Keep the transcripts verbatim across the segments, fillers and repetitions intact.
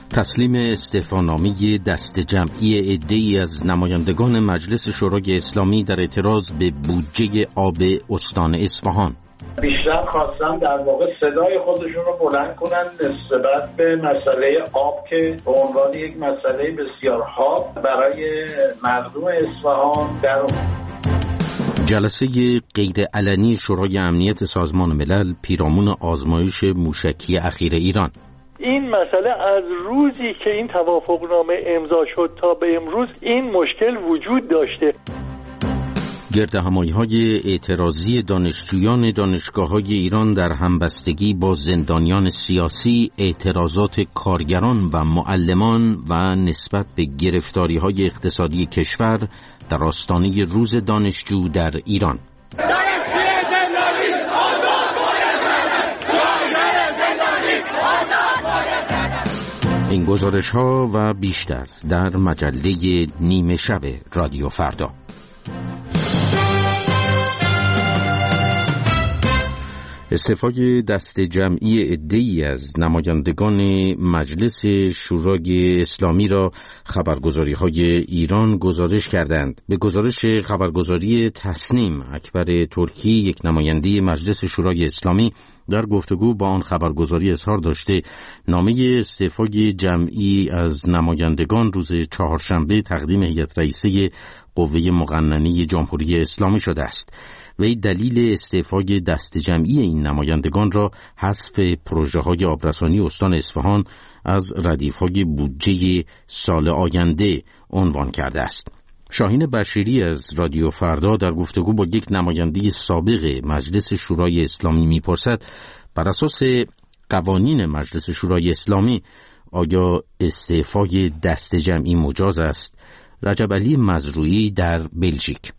تسلیم استعفانامه دست جمعی عده‌ای از نمایندگان مجلس شورای اسلامی در اعتراض به بودجه آب استان اصفهان. بیشتر خواستن در واقع صدای خودشون رو بلند کنن نسبت به مسئله آب که به عنوان یک مسئله بسیار حاد برای مردم اصفهان در جلسه غیر علنی شورای امنیت سازمان ملل پیرامون آزمایش موشکی اخیر ایران. این مسئله از روزی که این توافقنامه امضا شد تا به امروز این مشکل وجود داشته. گردهمایی‌های اعتراضی دانشجویان دانشگاه‌های ایران در همبستگی با زندانیان سیاسی، اعتراضات کارگران و معلمان و نسبت به گرفتاری‌های اقتصادی کشور در آستانه روز دانشجو در ایران. این گزارش‌ها و بیشتر در مجله نیمه شب رادیو فردا. استعفای دست جمعی عده‌ای از نمایندگان مجلس شورای اسلامی را خبرگزاری‌های ایران گزارش کردند. به گزارش خبرگزاری تسنیم، اکبر ترکی، یک نماینده مجلس شورای اسلامی، در گفتگو با آن خبرگزاری اظهار داشته نامه استعفای جمعی از نمایندگان روز چهارشنبه تقدیم هیئت رئیسه قوه مقننه جمهوری اسلامی شده است. وی دلیل استعفای دست جمعی این نمایندگان را حذف پروژه‌های آبرسانی استان اصفهان از ردیف‌های بودجه سال آینده عنوان کرده است. شاهین بشیری از رادیو فردا در گفتگو با یک نماینده سابق مجلس شورای اسلامی می‌پرسد بر اساس قوانین مجلس شورای اسلامی آیا استعفای دست جمعی مجاز است؟ رجب علی مزروعی در بلژیک: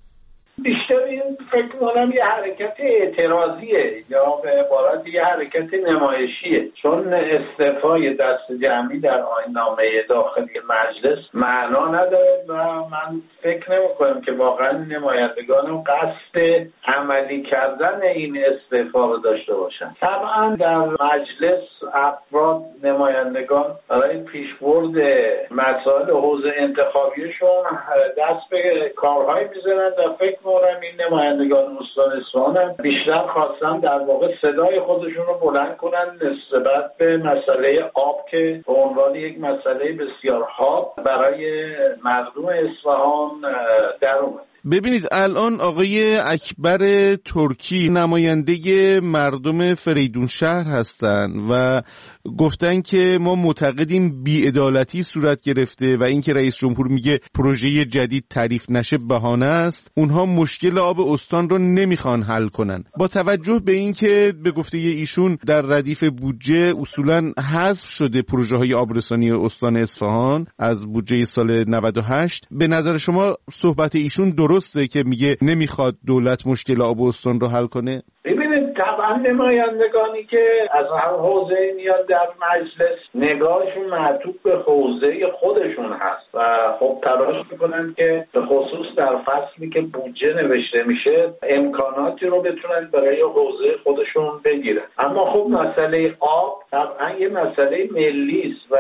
فکر کنم یه حرکت اعتراضیه یا به عبارت یه حرکت نمایشیه، چون استعفای دست جمعی در آیین‌نامه داخلی مجلس معنا نداره و من فکر نمی کنم که واقعا نمایندگان قصد عملی کردن این استعفا رو داشته باشن. طبعا در مجلس افراد نمایندگان برای پیشبرد مسائل حوزه انتخابیشون دست به کارهایی میزنن و فکر کنم این نمایندگان نگان استان اصفهان بیشتر خواستن در واقع صدای خودشون رو بلند کنن نسبت به مسئله آب که به عنوان یک مسئله بسیار حاد برای مردم اصفهان در اومد. ببینید الان آقای اکبر ترکی نماینده مردم فریدون شهر هستند و گفتن که ما معتقدیم بی‌عدالتی صورت گرفته و اینکه رئیس جمهور میگه پروژه جدید تعریف نشه بهانه است. اونها مشکل آب استان رو نمیخوان حل کنن. با توجه به اینکه به گفته ایشون در ردیف بودجه اصولاً حذف شده پروژه های آبرسانی استان اصفهان از بودجه سال نود و هشت، به نظر شما صحبت ایشون درسته که میگه نمیخواد دولت مشکل آب استان رو حل کنه؟ ببینید طبعا نمایندگانی که از هر حوزه میاد در مجلس نگاهشون معطوف به حوزه خودشون هست و خب تلاش میکنن که به خصوص در فصلی که بودجه نوشته میشه امکاناتی رو بتونن برای حوزه خودشون بگیرن. اما خب مسئله آب طبعا یه مسئله ملی است و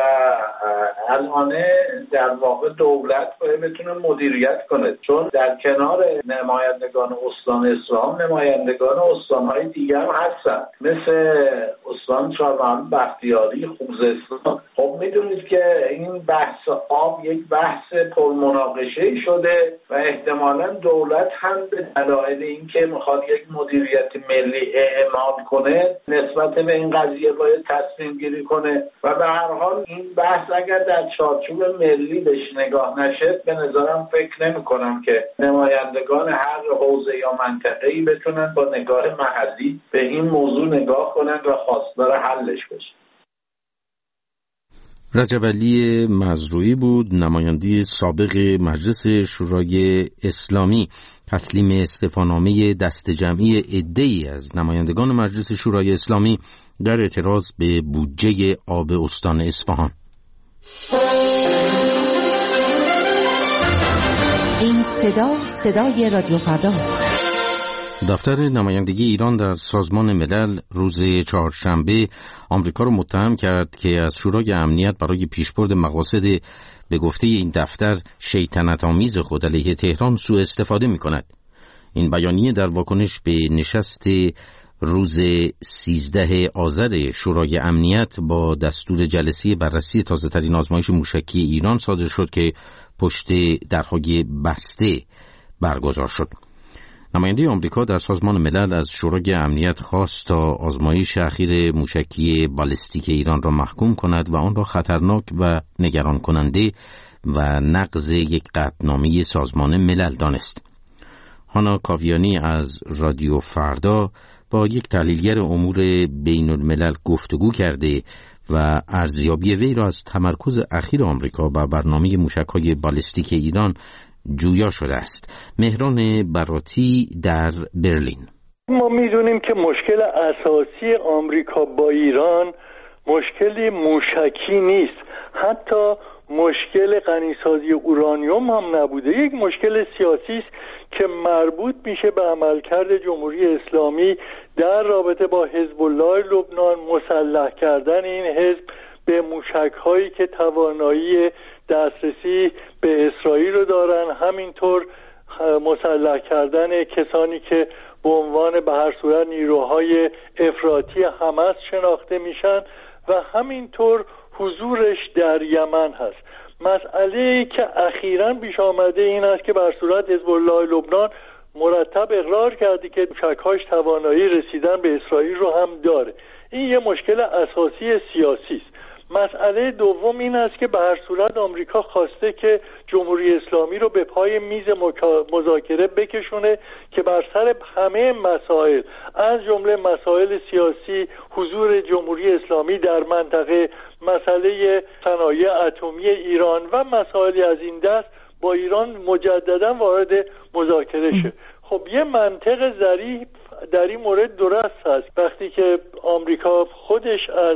الان در واقع دولت باید بتونه مدیریت کنه، چون در کنار نمایندگان استان اصفهان نمایندگان استان‌های دیگر هستن مثل استان چهارمحال بختیاری، خوزستان. خب میدونید که این بحث آب یک بحث پرمناقشه‌ای شده و احتمالاً دولت هم به دلایل اینکه میخواد یک مدیریت ملی اعمال کنه نسبت به این قضیه باید تصمیم گیری کنه و به هر حال این بحث اگر در چارچوب ملی بهش نگاه نشه به نظرم فکر نمی کنم که نمایندگان هر حوزه یا منطقه‌ای بتونن با نگاه محلی به این موضوع نگاه کنن و خواستار حلش بشن. رجب علی مزروعی بود، نماینده سابق مجلس شورای اسلامی. تسلیم استعفانامه دست جمعی عده‌ای از نمایندگان مجلس شورای اسلامی در اعتراض به بودجه آب استان اصفهان. این صدا صدای رادیو فرداست. دفتر نمایندگی ایران در سازمان ملل روز چهارشنبه آمریکا را متهم کرد که از شورای امنیت برای پیشبرد مقاصد به گفته این دفتر شیطنت آمیز خود علیه تهران سوء استفاده می کند. این بیانیه در واکنش به نشست روز سیزده آذر شورای امنیت با دستور جلسه بررسی تازه‌ترین آزمایش موشکی ایران صادر شد که پشت درهای بسته برگزار شد. نماینده آمریکا در سازمان ملل از شورای امنیت خواست تا آزمایش اخیر موشکی بالستیک ایران را محکوم کند و آن را خطرناک و نگران کننده و نقض یک قطعنامه سازمان ملل دانست. هانا کاویانی از رادیو فردا با یک تحلیلگر امور بین الملل گفتگو کرده و ارزیابی وی را از تمرکز اخیر آمریکا بر برنامه موشک‌های بالستیک ایران جویا شده است. مهران براتی در برلین. ما میدونیم که مشکل اساسی آمریکا با ایران مشکلی موشکی نیست، حتی مشکل غنیسازی اورانیوم هم نبوده. یک مشکل سیاسی است که مربوط میشه به عملکرد جمهوری اسلامی در رابطه با حزب الله لبنان، مسلح کردن این حزب به موشک‌هایی که توانایی دسترسی به اسرائیل رو دارن، همینطور مسلح کردن کسانی که به عنوان به هر صورت نیروهای افراطی حماس شناخته میشن و همینطور حضورش در یمن هست. مسئله‌ای که اخیراً پیش آمده این است که به هر صورت حزب الله لبنان مرتب اقرار کرده که موشک‌هاش توانایی رسیدن به اسرائیل رو هم داره. این یه مشکل اساسی سیاسی است. مسئله دوم این است که به هر صورت آمریکا خواسته که جمهوری اسلامی رو به پای میز مذاکره بکشونه که بر سر همه مسائل از جمله مسائل سیاسی، حضور جمهوری اسلامی در منطقه، مسئله صنایع اتمی ایران و مسائلی از این دست با ایران مجددا وارد مذاکره شه. خب یه منطق ظریف در این مورد درست هست. وقتی که آمریکا خودش از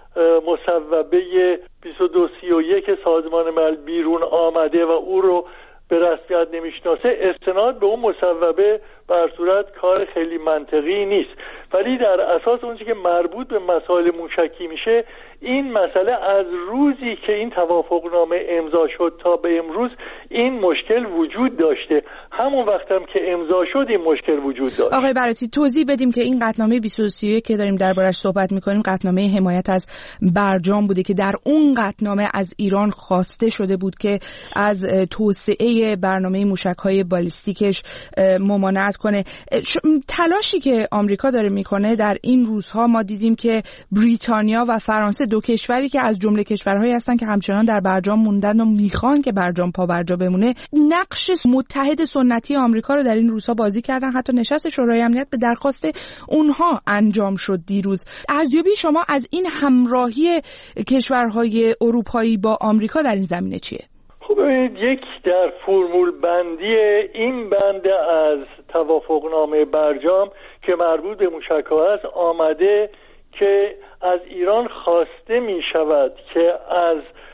مصوبه بیست و دو سی و یک سازمان ملل بیرون آمده و او رو به رسمیت نمیشناسه، استناد به اون مصوبه بر صورت کار خیلی منطقی نیست. ولی در اساس اون چیزی که مربوط به مسائل موشکی میشه، این مسئله از روزی که این توافقنامه امضا شد تا به امروز این مشکل وجود داشته. همون وقت هم که امضا شد این مشکل وجود داشت. آقای براتی توضیح بدیم که این قطعنامه بیست و دو سی و یک که داریم دربارش صحبت میکنیم قطعنامه حمایت از برجام بوده که در اون قطعنامه از ایران خواسته شده بود که از توسعه برنامه موشک‌های بالستیکش ممانعت کنه. تلاشی که آمریکا داره میکنه در این روزها ما دیدیم که بریتانیا و فرانسه، دو کشوری که از جمله کشورهایی هستن که همچنان در برجام موندن و میخوان که برجام پا برجا بمونه، نقش متحد سنتی آمریکا رو در این روزها بازی کردن. حتی نشست شورای امنیت به درخواست اونها انجام شد دیروز. ارزیابی شما از این همراهی کشورهای اروپایی با آمریکا در این زمینه چیه؟ خب یک در فرمول بندی این بنده از توافقنامه برجام که مربوط به موشک‌ها است آمده که از ایران خواسته می شود که از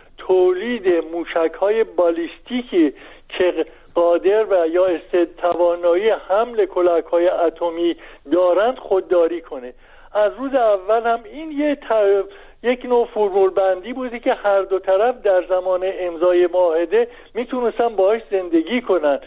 تولید موشک‌های بالستیکی که قادر و یا توانایی حمل کلاهک‌های اتمی دارند خودداری کنه. از روز اول هم این یه ت... یک نوع فرمول بندی بودی که هر دو طرف در زمان امضای معاهده میتونستن باهاش زندگی کنن.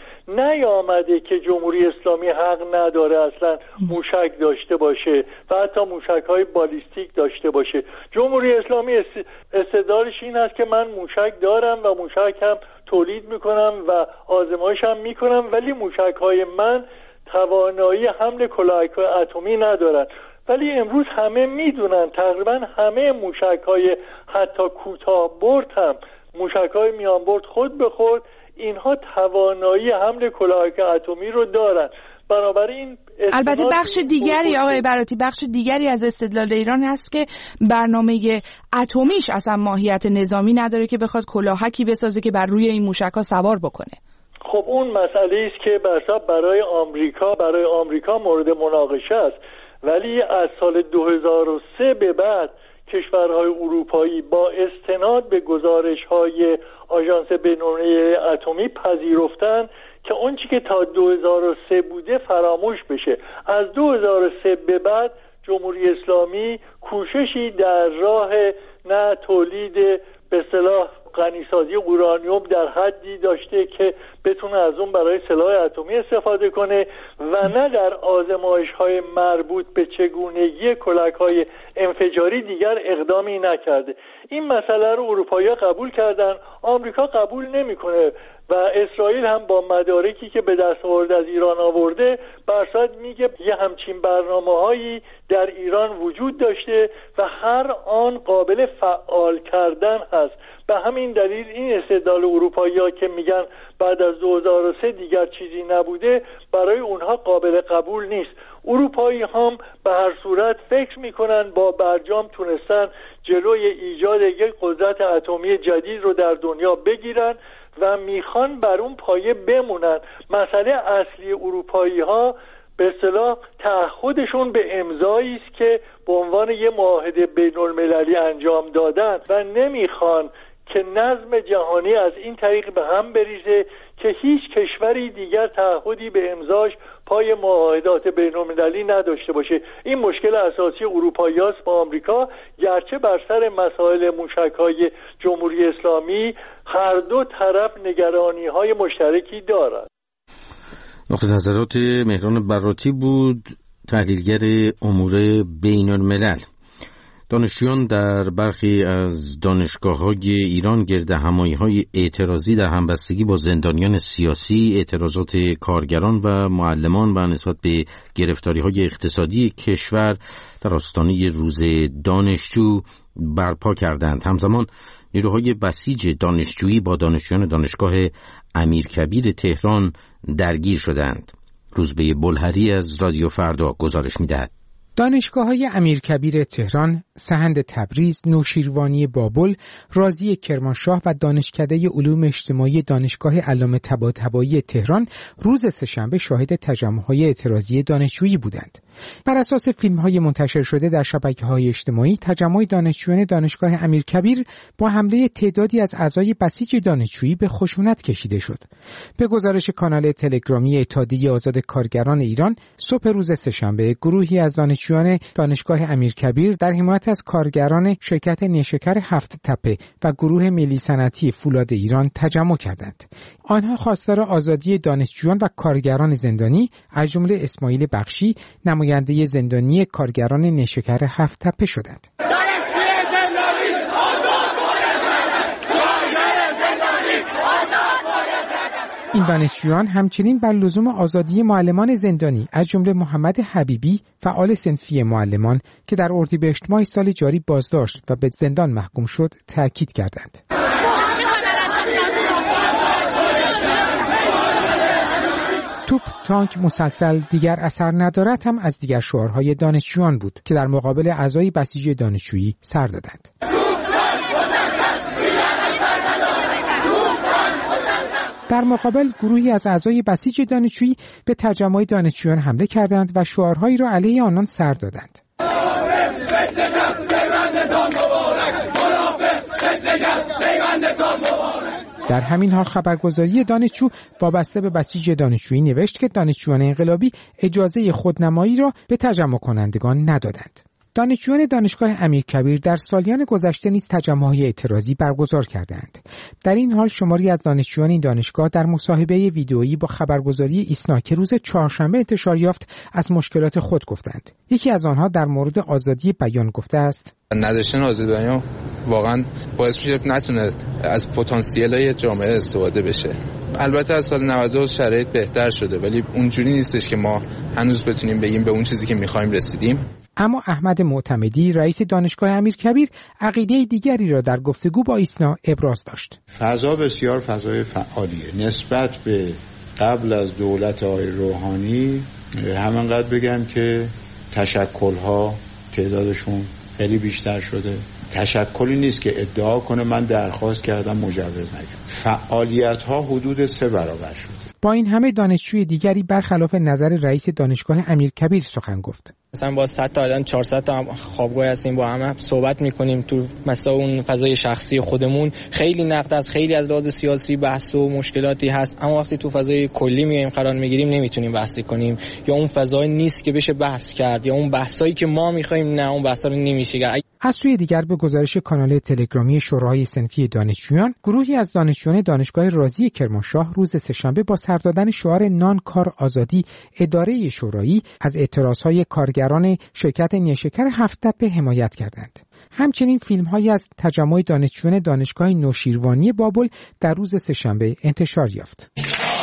نیامده که جمهوری اسلامی حق نداره اصلا موشک داشته باشه و حتی موشک‌های بالستیک داشته باشه. جمهوری اسلامی استدلالش این است که من موشک دارم و موشک هم تولید میکنم و آزمایش هم میکنم، ولی موشک‌های من توانایی حمل کلاهک‌های اتمی ندارن. ولی امروز همه میدونن، تقریبا همه موشک‌های حتی کوتاه برد هم موشک‌های میان برد خود به خود اینها توانایی حمل کلاهک اتمی رو دارن. بنابراین البته بخش دیگری آقای براتی بخش دیگری از استدلال ایران هست که برنامه اتمیش اصلا ماهیت نظامی نداره که بخواد کلاهکی بسازه که بر روی این موشک‌ها سوار بکنه. خب اون مسئله است که برای آمریکا برای آمریکا مورد مناقشه است. ولی از سال دو هزار و سه به بعد کشورهای اروپایی با استناد به گزارش‌های آژانس بین‌المللی اتمی پذیرفتند که اون چی که تا دو هزار و سه بوده فراموش بشه. از دو هزار و سه به بعد جمهوری اسلامی کوششی در راه نه تولید به اصطلاح غنیسازی اورانیوم در حدی داشته که بتونه از اون برای سلاح اتمی استفاده کنه و نه در آزمایش‌های مربوط به چگونگی کلک‌های انفجاری دیگر اقدامی نکرده. این مسئله رو اروپایی‌ها قبول کردن، آمریکا قبول نمی‌کنه و اسرائیل هم با مدارکی که به دست آورده از ایران آورده برصد میگه یه همچین برنامه‌هایی در ایران وجود داشته و هر آن قابل فعال کردن هست. به همین دلیل این استدلال اروپایی‌ها که میگن بعد از دو هزار و سه دیگر چیزی نبوده برای اونها قابل قبول نیست. اروپایی هم به هر صورت فکر میکنن با برجام تونستن جلوی ایجاد یک قدرت اتمی جدید رو در دنیا بگیرن و میخوان بر اون پایه بمونن. مسئله اصلی اروپایی ها به اصطلاح تعهدشون به امضایی است که به عنوان یه معاهده بین المللی انجام دادن و نمیخوان که نظم جهانی از این طریق به هم بریزه که هیچ کشوری دیگر تعهدی به امضاش پای معاهدات بین المللی نداشته باشه. این مشکل اساسی اروپایی است با آمریکا، گرچه بر سر مسائل موشک‌های جمهوری اسلامی هر دو طرف نگرانی‌های مشترکی دارند. نقطه نظرات مهران براتی بود، تحلیلگر امور بین الملل. دانشجویان در برخی از دانشگاه‌های ایران گرد همایی‌های اعتراضی در همبستگی با زندانیان سیاسی، اعتراضات کارگران و معلمان و نسبت به گرفتاری‌های اقتصادی کشور در آستانه روز دانشجو برپا کردند. همزمان نیروهای بسیج دانشجویی با دانشجویان دانشگاه امیرکبیر تهران درگیر شدند. روزبه بلهری از رادیو فردا گزارش می‌دهد. دانشگاه‌های امیرکبیر تهران، سهند تبریز، نوشیروانی بابل، رازی کرمانشاه و دانشکده علوم اجتماعی دانشگاه علامه طباطبایی تهران روز سه‌شنبه شاهد تجمع‌های اعتراضی دانشجویی بودند. بر اساس فیلم‌های منتشر شده در شبکه‌های اجتماعی، تجمع دانشجویان دانشگاه امیرکبیر با حمله تعدادی از اعضای بسیج دانشجویی به خشونت کشیده شد. به گزارش کانال تلگرامی اتحادیه آزاد کارگران ایران، صبح روز سه‌شنبه گروهی از دانشجویان دانشگاه امیرکبیر در حمایت از کارگران شرکت نیشکر هفت تپه و گروه ملی صنعتی فولاد ایران تجمع کردند. آنها خواستار آزادی دانشجویان و کارگران زندانی از جمله اسماعیل بخشی، نماینده زندانی کارگران نیشکر هفت تپه شدند. این دانشجویان همچنین بر لزوم آزادی معلمان زندانی از جمله محمد حبیبی، فعال صنفی معلمان که در اردیبهشت ماه سال جاری بازداشت و به زندان محکوم شد، تاکید کردند. توپ، تانک، مسلسل دیگر اثر ندارد هم از دیگر شعارهای دانشجویان بود که در مقابل اعضای بسیج دانشجویی سر دادند. در مقابل گروهی از اعضای بسیج دانشجویی به تجمع دانشجویان حمله کردند و شعارهایی را علیه آنان سر دادند. در همین حال خبرگزاری دانشجو وابسته به بسیج دانشجویی نوشت که دانشجویان انقلابی اجازه خودنمایی را به تجمع کنندگان ندادند. دانشجویان دانشگاه امیرکبیر در سالیان گذشته نیز تجمع‌های اعتراضی برگزار کردند. در این حال شماری از دانشجویان این دانشگاه در مصاحبه ویدئویی با خبرگزاری ایسنا که روز چهارشنبه انتشار یافت از مشکلات خود گفتند. یکی از آنها در مورد آزادی بیان گفته است: نداشتن آزادی بیان واقعا باعث میشه نتونه از پتانسیل جامعه استفاده بشه. البته از سال نود و دو شرایط بهتر شده، ولی اونجوری نیستش که ما هنوز بتونیم بگیم به اون چیزی که می‌خوایم رسیدیم. اما احمد معتمدی رئیس دانشگاه امیرکبیر عقیده دیگری را در گفتگو با ایسنا ابراز داشت. فضا بسیار فضای فعالیه نسبت به قبل از دولت آقای روحانی. همانقدر بگم که تشکل‌ها تعدادشون خیلی بیشتر شده. تشکلی نیست که ادعا کنه من درخواست کردم مجوز نگیرم. فعالیت‌ها حدود سه برابر شده. با این همه دانشجوی دیگری برخلاف نظر رئیس دانشگاه امیرکبیر سخن گفت. مثلا با صد تا آدم چهارصد تا خوابگاه هستیم، با هم صحبت میکنیم تو مثلا اون فضای شخصی خودمون. خیلی نقد از خیلی از لحاظ سیاسی بحث و مشکلاتی هست، اما وقتی تو فضای کلی میایم قرار میگیریم نمیتونیم بحثی کنیم، یا اون فضای نیست که بشه بحث کرد، یا اون بحثایی که ما میخوایم نه اون بحثا رو نمیشه. از سوی دیگر به گزارش کانال تلگرامی شورای صنفی دانشجویان، گروهی از دانشجویان دانشگاه رازی کرمانشاه روز سه‌شنبه با سر دادن شعار نان کار آزادی اداره شورایی از اعتراضهای کارگران شرکت نیشکر هفت‌تپه حمایت کردند. همچنین فیلم‌هایی از تجمع دانشجویان دانشگاه نوشیروانی بابل در روز سه‌شنبه انتشار یافت.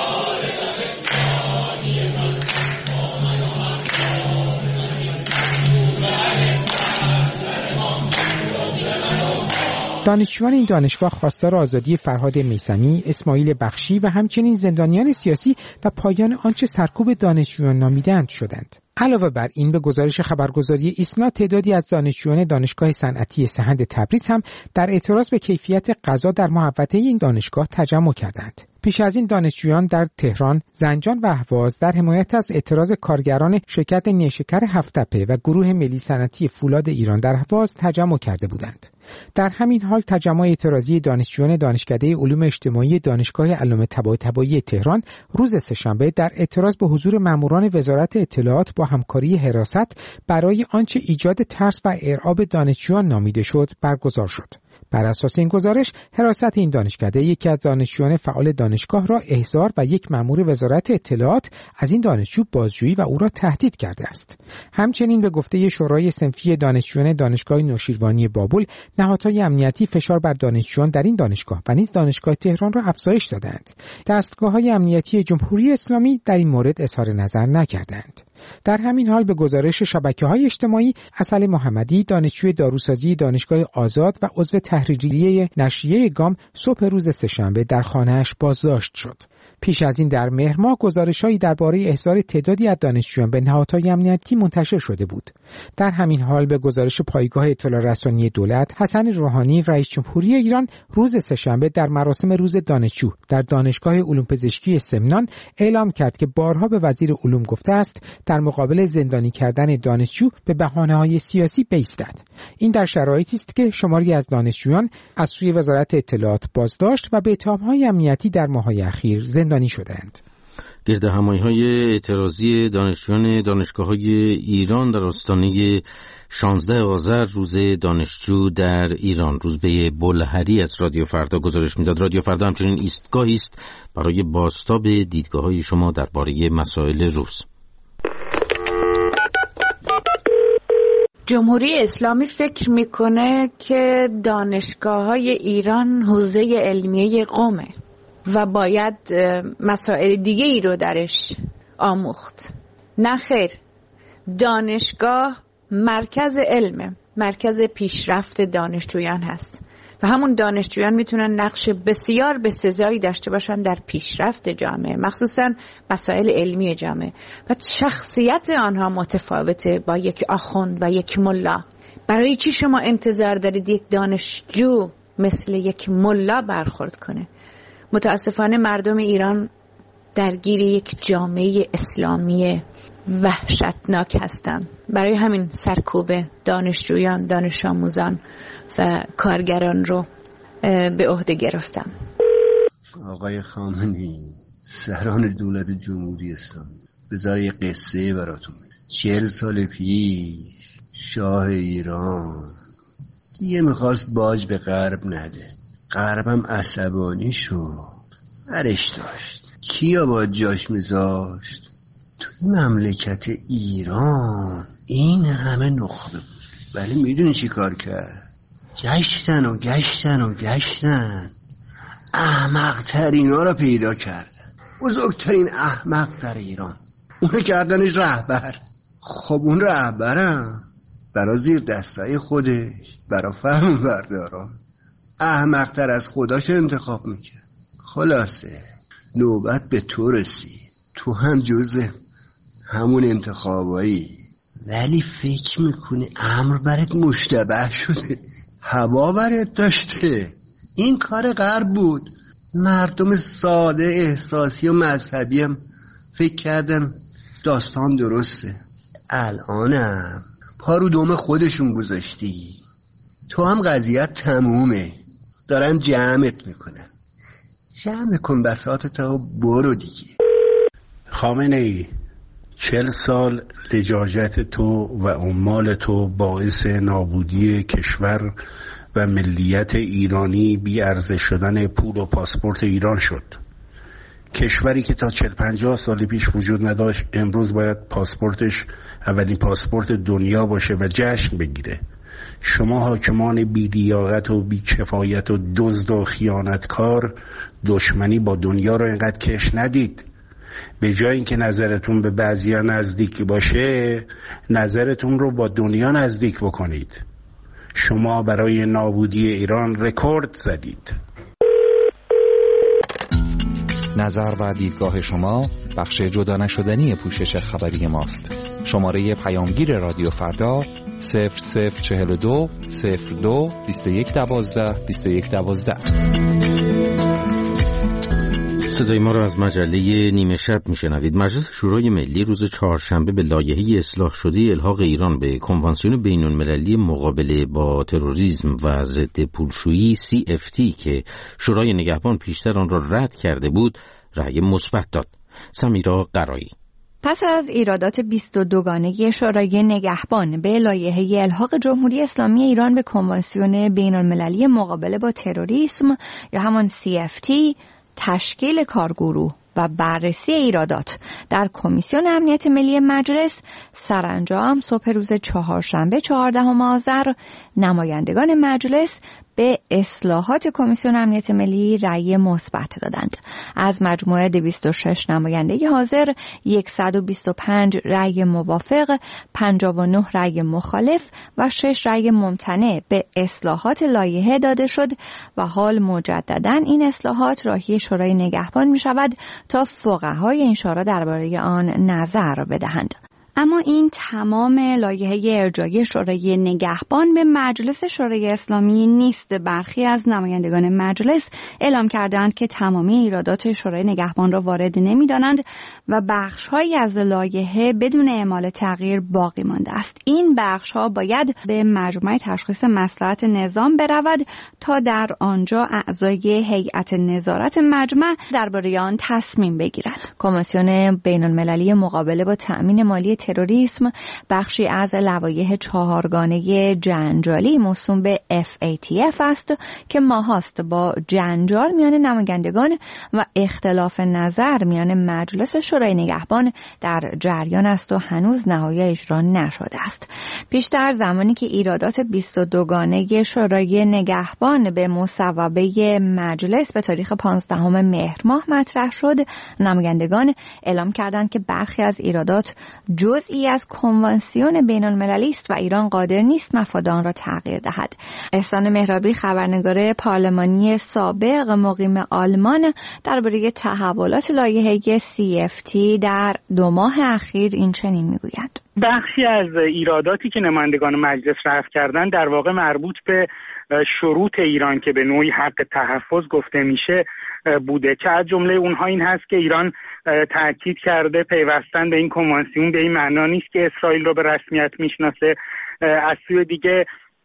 دانشجویان این دانشگاه خواستار آزادی فرهاد میثمی، اسماعیل بخشی و همچنین زندانیان سیاسی و پایان آنچه سرکوب دانشجویان نامیدند شدند. علاوه بر این به گزارش خبرگزاری ایسنا تعدادی از دانشجویان دانشگاه صنعتی سهند تبریز هم در اعتراض به کیفیت غذا در محوطه این دانشگاه تجمع کردند. پیش از این دانشجویان در تهران، زنجان و اهواز در حمایت از اعتراض کارگران شرکت نیشکر هفت‌تپه و گروه ملی صنعتی فولاد ایران در اهواز تجمع کرده بودند. در همین حال تجمع اعتراضی دانشجویان دانشکده علوم اجتماعی دانشگاه علامه طباطبایی تهران روز سه‌شنبه در اعتراض به حضور ماموران وزارت اطلاعات با همکاری حراست برای آنچه ایجاد ترس و ارعاب دانشجویان نامیده شد برگزار شد. بر اساس این گزارش، حراست این دانشکده یکی از دانشجویان فعال دانشگاه را احضار و یک مأمور وزارت اطلاعات از این دانشجو بازجویی و او را تهدید کرده است. همچنین به گفته شورای صنفی دانشجویان دانشگاه نوشیروانی بابل، نهادهای امنیتی فشار بر دانشجویان در این دانشگاه و نیز دانشگاه تهران را افزایش دادند. دستگاه‌های امنیتی جمهوری اسلامی در این مورد اظهار نظر نکردند. در همین حال به گزارش شبکه‌های اجتماعی، عسل محمدی دانشجوی داروسازی دانشگاه آزاد و عضو تحریریه نشریه گام صبح روز سه‌شنبه در خانه‌اش بازداشت شد. پیش از این در مهر ماه گزارش‌هایی درباره احضار تعدادی از دانشجویان به نهادهای امنیتی منتشر شده بود. در همین حال به گزارش پایگاه اطلاع رسانی دولت، حسن روحانی رئیس جمهوری ایران روز سه‌شنبه در مراسم روز دانشجو در دانشگاه علوم پزشکی سمنان اعلام کرد که بارها به وزیر علوم گفته است در مقابل زندانی کردن دانشجو به بهانه‌های سیاسی بایستد. این در شرایطی است که شماری از دانشجویان از سوی وزارت اطلاعات بازداشت و به اتهام‌های امنیتی در ماه‌های اخیر زندانی شدند. گردهمایی‌های اعتراضی دانشجویان دانشگاه‌های ایران در آستانه شانزده آذر روز دانشجو در ایران. روزبه بلهری از رادیو فردا گزارش می‌داد. رادیو فردا همچنین ایستگاهی است برای بازتاب دیدگاه‌های شما درباره مسائل روز. جمهوری اسلامی فکر میکنه که دانشگاه‌های ایران حوزه علمیه قومه و باید مسائل دیگه ای رو درش آموخت. نه خیر، دانشگاه مرکز علمه، مرکز پیشرفت دانشجویان هست و همون دانشجویان میتونن نقش بسیار بسزایی داشته باشن در پیشرفت جامعه، مخصوصا مسائل علمی جامعه. و شخصیت آنها متفاوته با یک آخوند و یک ملا. برای چی شما انتظار دارید یک دانشجو مثل یک ملا برخورد کنه؟ متاسفانه مردم ایران درگیر یک جامعه اسلامی وحشتناک هستند. برای همین سرکوب دانشجویان، دانش آموزان و کارگران رو به عهده گرفتن. آقای خامنه‌ای، سران دولت جمهوری اسلامی، بذار یه قصه براتون. چهل سال پیش شاه ایران دیگه میخواست باج به غرب نده. غربم عصبانی شد، برش داشت. کیا باید جاش میذاشت؟ توی مملکت ایران این همه نخبه بود. ولی میدونی چی کار کرد؟ گشتن و گشتن و گشتن، احمق ترین ها را پیدا کردن. بزرگترین احمق در ایران اونو کردنش رهبر. خب اون رهبرم برا زیر دستای خودش، برا فهم برداران احمق تر از خداش انتخاب میکرد. خلاصه نوبت به تو رسید، تو هم جز همون انتخابایی. ولی فکر میکنی امر برات مشتبه شده، هوا برات داشته. این کار غرب بود. مردم ساده احساسی و مذهبی هم فکر کردن داستان درسته. الانم پا رو دوم خودشون گذاشتی. تو هم قضیت تمومه، دارن جمعت میکنن. جمع کن بساطت و برو دیگه. خامنه ای، چل سال لجاجت تو و عمال تو باعث نابودی کشور و ملیت ایرانی بی ارزش شدن پول و پاسپورت ایران شد. کشوری که تا چل پنجاه سال پیش وجود نداشت امروز باید پاسپورتش اولین پاسپورت دنیا باشه و جشن بگیره. شما حاکمان بی لیاقت و بی کفایت و دزد و خیانتکار دشمنی با دنیا رو اینقدر کش ندید. به جای اینکه نظرتون به بعضیا نزدیک باشه، نظرتون رو با دنیا نزدیک بکنید. شما برای نابودی ایران رکورد زدید. نظر و دیدگاه شما بخش جدا نشدنی پوشش خبری ماست. شماره پیامگیر رادیو فردا صفر صفر چهل و دو صفر دو بیست و یک دوازده بیست و یک دوازده. صدای ما را از مجله نیمه شب میشنوید. مجلس شورای ملی روز چهارشنبه به لایحه اصلاح شده الحاق ایران به کنوانسیون بین المللی مقابله با تروریسم و ضد پولشویی سی اف تی که شورای نگهبان پیشتر آن را رد کرده بود رأی مثبت داد. سمیرا قرایی. پس از ایرادات بیست و دو گانه شورای نگهبان به لایحه الحاق جمهوری اسلامی ایران به کنوانسیون بین المللی مقابله با تروریسم یا همان سی اف تی، تشکیل کارگروه و بررسی ایرادات در کمیسیون امنیت ملی مجلس سرانجام صبح روز چهارشنبه چهاردهم آذر نمایندگان مجلس به اصلاحات کمیسیون امنیت ملی رأی مثبت دادند. از مجموع دویست و شش نماینده حاضر صد و بیست و پنج رأی موافق، پنجاه و نه رأی مخالف و شش رأی ممتنع به اصلاحات لایحه داده شد و حال مجددا این اصلاحات راهی شورای نگهبان می شود تا فقهای این شورا درباره آن نظر بدهند. اما این تمام لایحه ارجاعی شورای نگهبان به مجلس شورای اسلامی نیست. برخی از نمایندگان مجلس اعلام کردند که تمامی ایرادات شورای نگهبان را وارد نمی‌دانند و بخش‌هایی از لایحه بدون اعمال تغییر باقی مانده است. این بخش‌ها باید به مجمع تشخیص مصلحت نظام برود تا در آنجا اعضای هیئت نظارت مجمع درباره آن تصمیم بگیرند. کمیسیون بین‌المللی مقابله با تأمین مالی تروریسم بخشی از لوایح چهارگانه جنجالی موسوم به اف ای تی اف است که ماهاست با جنجال میان نمایندگان و اختلاف نظر میان مجلس شورای نگهبان در جریان است و هنوز نهایی اجرا نشده است. پیشتر زمانی که ایرادات بیست و دو گانه شورای نگهبان به مصوبه مجلس به تاریخ پانزدهم مهر ماه مطرح شد، نمایندگان اعلام کردند که برخی از ایرادات جزئی از کنوانسیون بین المللی است و ایران قادر نیست مفاد آن را تغییر دهد. احسان مهرابی، خبرنگار پارلمانی سابق مقیم آلمان، درباره تحولات لایحه سی اف تی در دو ماه اخیر این چنین میگوید: بخشی از ایراداتی که نمایندگان مجلس رفع کردند در واقع مربوط به شروط ایران که به نوعی حق تحفظ گفته میشه بوده که از جمله اونها این هست که ایران تاکید کرده پیوستن به این کنوانسیون به این معنا نیست که اسرائیل رو به رسمیت میشناسه. از سوی دیگه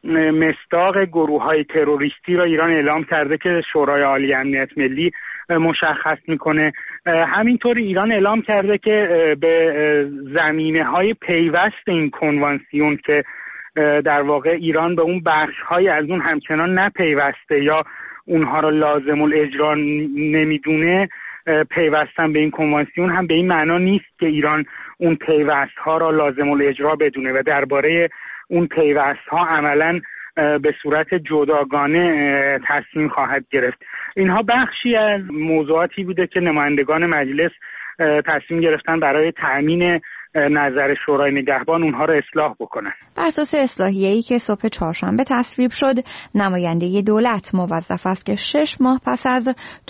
مصداق گروه‌های تروریستی را ایران اعلام کرده که شورای عالی امنیت ملی مشخص میکنه. همینطور ایران اعلام کرده که به زمینه‌های پیوست این کنوانسیون که در واقع ایران به اون بخش‌های از اون همچنان نپیوسته یا اونها را لازم الاجرا نمیدونه، پیوستن به این کنوانسیون هم به این معنا نیست که ایران اون پیوست‌ها را لازم الاجرا بدونه و درباره اون پیوست‌ها عملاً به صورت جداگانه تصمیم خواهد گرفت. اینها بخشی از موضوعاتی بوده که نمایندگان مجلس تصمیم گرفتن برای تأمین نظر شورای نگهبان اونها رو اصلاح بکنن. بر اساس اصلاحیه‌ای که صبح چهارشنبه تصویب شد، نماینده دولت موظف است که شش ماه پس از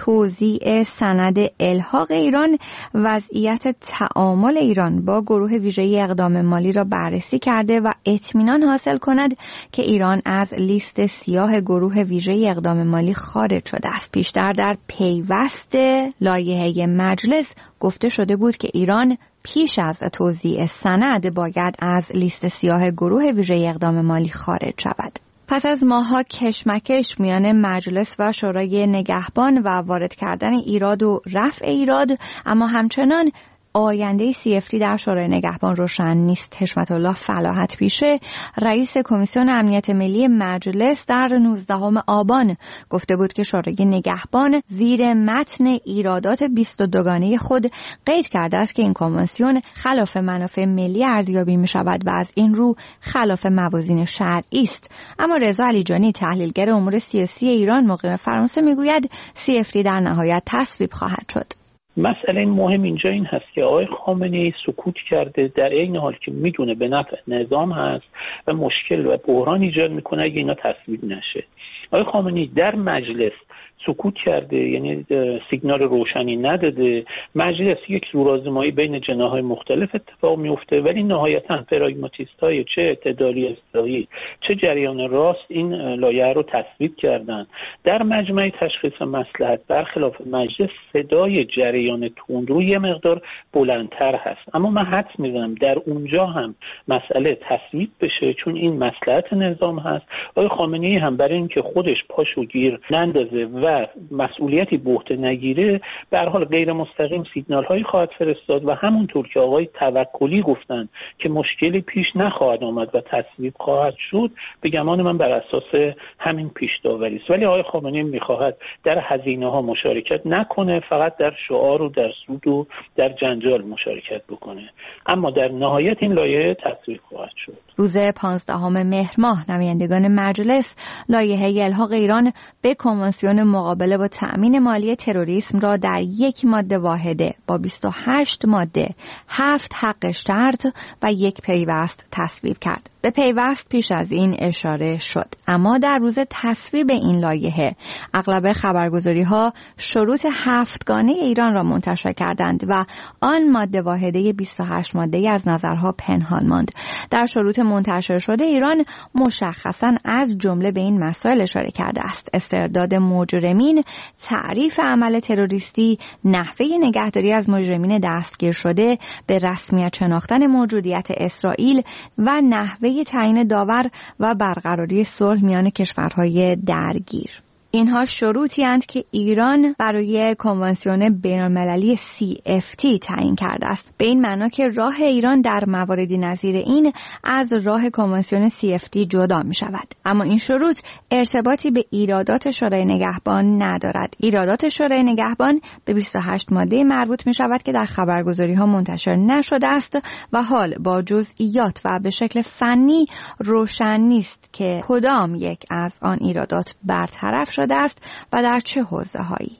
توزیع سند الحاق ایران وضعیت تعامل ایران با گروه ویژه اقدام مالی را بررسی کرده و اطمینان حاصل کند که ایران از لیست سیاه گروه ویژه اقدام مالی خارج شده است. پیشتر در پیوست لایحه مجلس گفته شده بود که ایران پیش از توزیع سند باید از لیست سیاه گروه ویژه اقدام مالی خارج شود. پس از ماه‌ها کشمکش میان مجلس و شورای نگهبان و وارد کردن ایراد و رفع ایراد، اما همچنان آینده سی اف تی در شورای نگهبان روشن نیست. حشمت الله فلاحت پیشه، رئیس کمیسیون امنیت ملی مجلس، در نوزدهم آبان گفته بود که شورای نگهبان زیر متن ایرادات بیست و دو گانه خود قید کرده است که این کنوانسیون خلاف منافع ملی ارزیابی می شود و از این رو خلاف موازین شرعی است. اما رضا علیجانی، تحلیلگر امور سیاسی ایران مقیم فرانسه، میگوید سی اف تی در نهایت تصویب خواهد شد. مسئله مهم اینجا این هست که آقای خامنه‌ای سکوت کرده در این حال که میدونه به نفع نظام هست و مشکل و بحران ایجاد میکنه اگه اینا تصویب نشه. آقای خامنه‌ای در مجلس سکوت کرده، یعنی سیگنال روشنی نداده. مجلس یک زورآزمایی بین جناح‌های مختلف اتفاق میفته، ولی نهایتاً پراگماتیست‌های چه اعتدالی اصلاحی چه جریان راست این لایحه رو تصویب کردن. در مجمع تشخیص مصلحت برخلاف مجلس صدای جریان تندرو یه مقدار بلندتر هست، اما من حدس می‌زنم در اونجا هم مسئله تصویب بشه، چون این مصلحت نظام هست. آقای خامنه‌ای هم برای اینکه خودش پاشو گیر نندازه و مسئولیتی به عهده نگیره، به هر حال غیر مستقیم سیگنال هایی خواهد فرستاد و همونطور که آقای توکلی گفتن که مشکلی پیش نخواهد آمد و تصویب خواهد شد، به گمان من بر اساس همین پیش داوری است. ولی آقای خامنه‌ای میخواهد در هزینه ها مشارکت نکنه، فقط در شعار و در سود و در جنجال مشارکت بکنه، اما در نهایت این لایحه تصویب خواهد شد. روز پانزدهم مهر ماه نمایندگان مجلس لایحه الحاق ایران به کنوانسیون مقابله با تأمین مالی تروریسم را در یک ماده واحده با بیست و هشت ماده، هفت حق شرط و یک پیوست تصویب کرد. به پیوست پیش از این اشاره شد، اما در روز تصویب این لایحه اغلب خبرگزاری‌ها شروط هفتگانه ایران را منتشر کردند و آن ماده واحده بیست و هشت ماده از نظرها پنهان ماند. در شروط منتشر شده ایران مشخصاً از جمله به این مسائل اشاره کرده است: استرداد مجرمین، تعریف عمل تروریستی، نحوه نگهداری از مجرمین دستگیر شده، به رسمیت شناختن موجودیت اسرائیل و نحوه تعیین داور و برقراری صلح میان کشورهای درگیر. اینها شروطی اند که ایران برای کنوانسیون بین‌المللی سی اف تی تعیین کرده است، به این معنا که راه ایران در مواردی نظیر این از راه کنوانسیون سی اف تی جدا می شود. اما این شروط ارتباطی به ایرادات شورای نگهبان ندارد. ایرادات شورای نگهبان به بیست و هشت ماده مربوط می شود که در خبرگزاری ها منتشر نشده است و حال با جزئیات و به شکل فنی روشن نیست که کدام یک از آن ایرادات برطرف شده است و در چه حوزه‌هایی.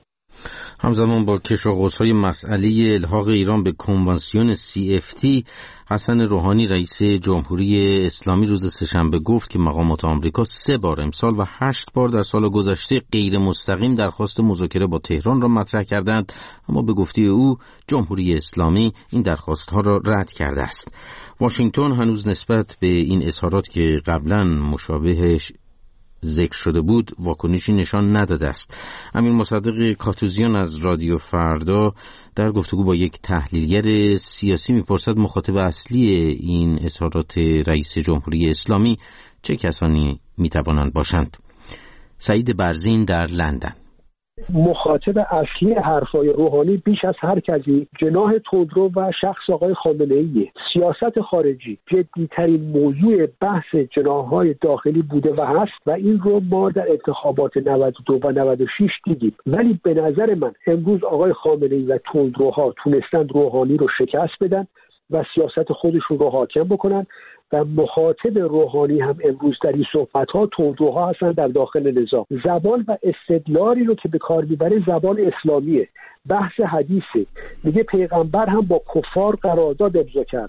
همزمان با کش و قوس‌های مسئله الحاق ایران به کنوانسیون سی اف تی، حسن روحانی رئیس جمهوری اسلامی روز سه‌شنبه گفت که مقامات آمریکا سه بار امسال و هشت بار در سال گذشته غیر مستقیم درخواست مذاکره با تهران را مطرح کردند، اما به گفته او جمهوری اسلامی این درخواست‌ها را رد کرده است. واشنگتن هنوز نسبت به این اظهارات که قبلاً مشابهش ذکر شده بود واکنشی نشان نداده است. امیر مصدق کاتوزیان از رادیو فردا در گفتگو با یک تحلیلگر سیاسی میپرسد مخاطب اصلی این اظهارات رئیس جمهوری اسلامی چه کسانی میتوانند باشند. سعید برزین در لندن. مخاطب اصلی حرفای روحانی بیش از هر کسی جناح تندرو و شخص آقای خامنه‌ای. سیاست خارجی جدی‌ترین موضوع بحث جناح‌های داخلی بوده و هست و این رو ما در انتخابات نود و دو و نود و شش دیدیم. ولی به نظر من امروز آقای خامنه‌ای و تندروها تونستند روحانی رو شکست بدن و سیاست خودشون رو حاکم بکنن و مخاطب روحانی هم امروز در این صحبت‌ها تندروها هستن در داخل نظام. زبان و استدلالی رو که به کار میبره زبان اسلامیه، بحث حدیثه. میگه پیغمبر هم با کفار قرارداد امضا کرد.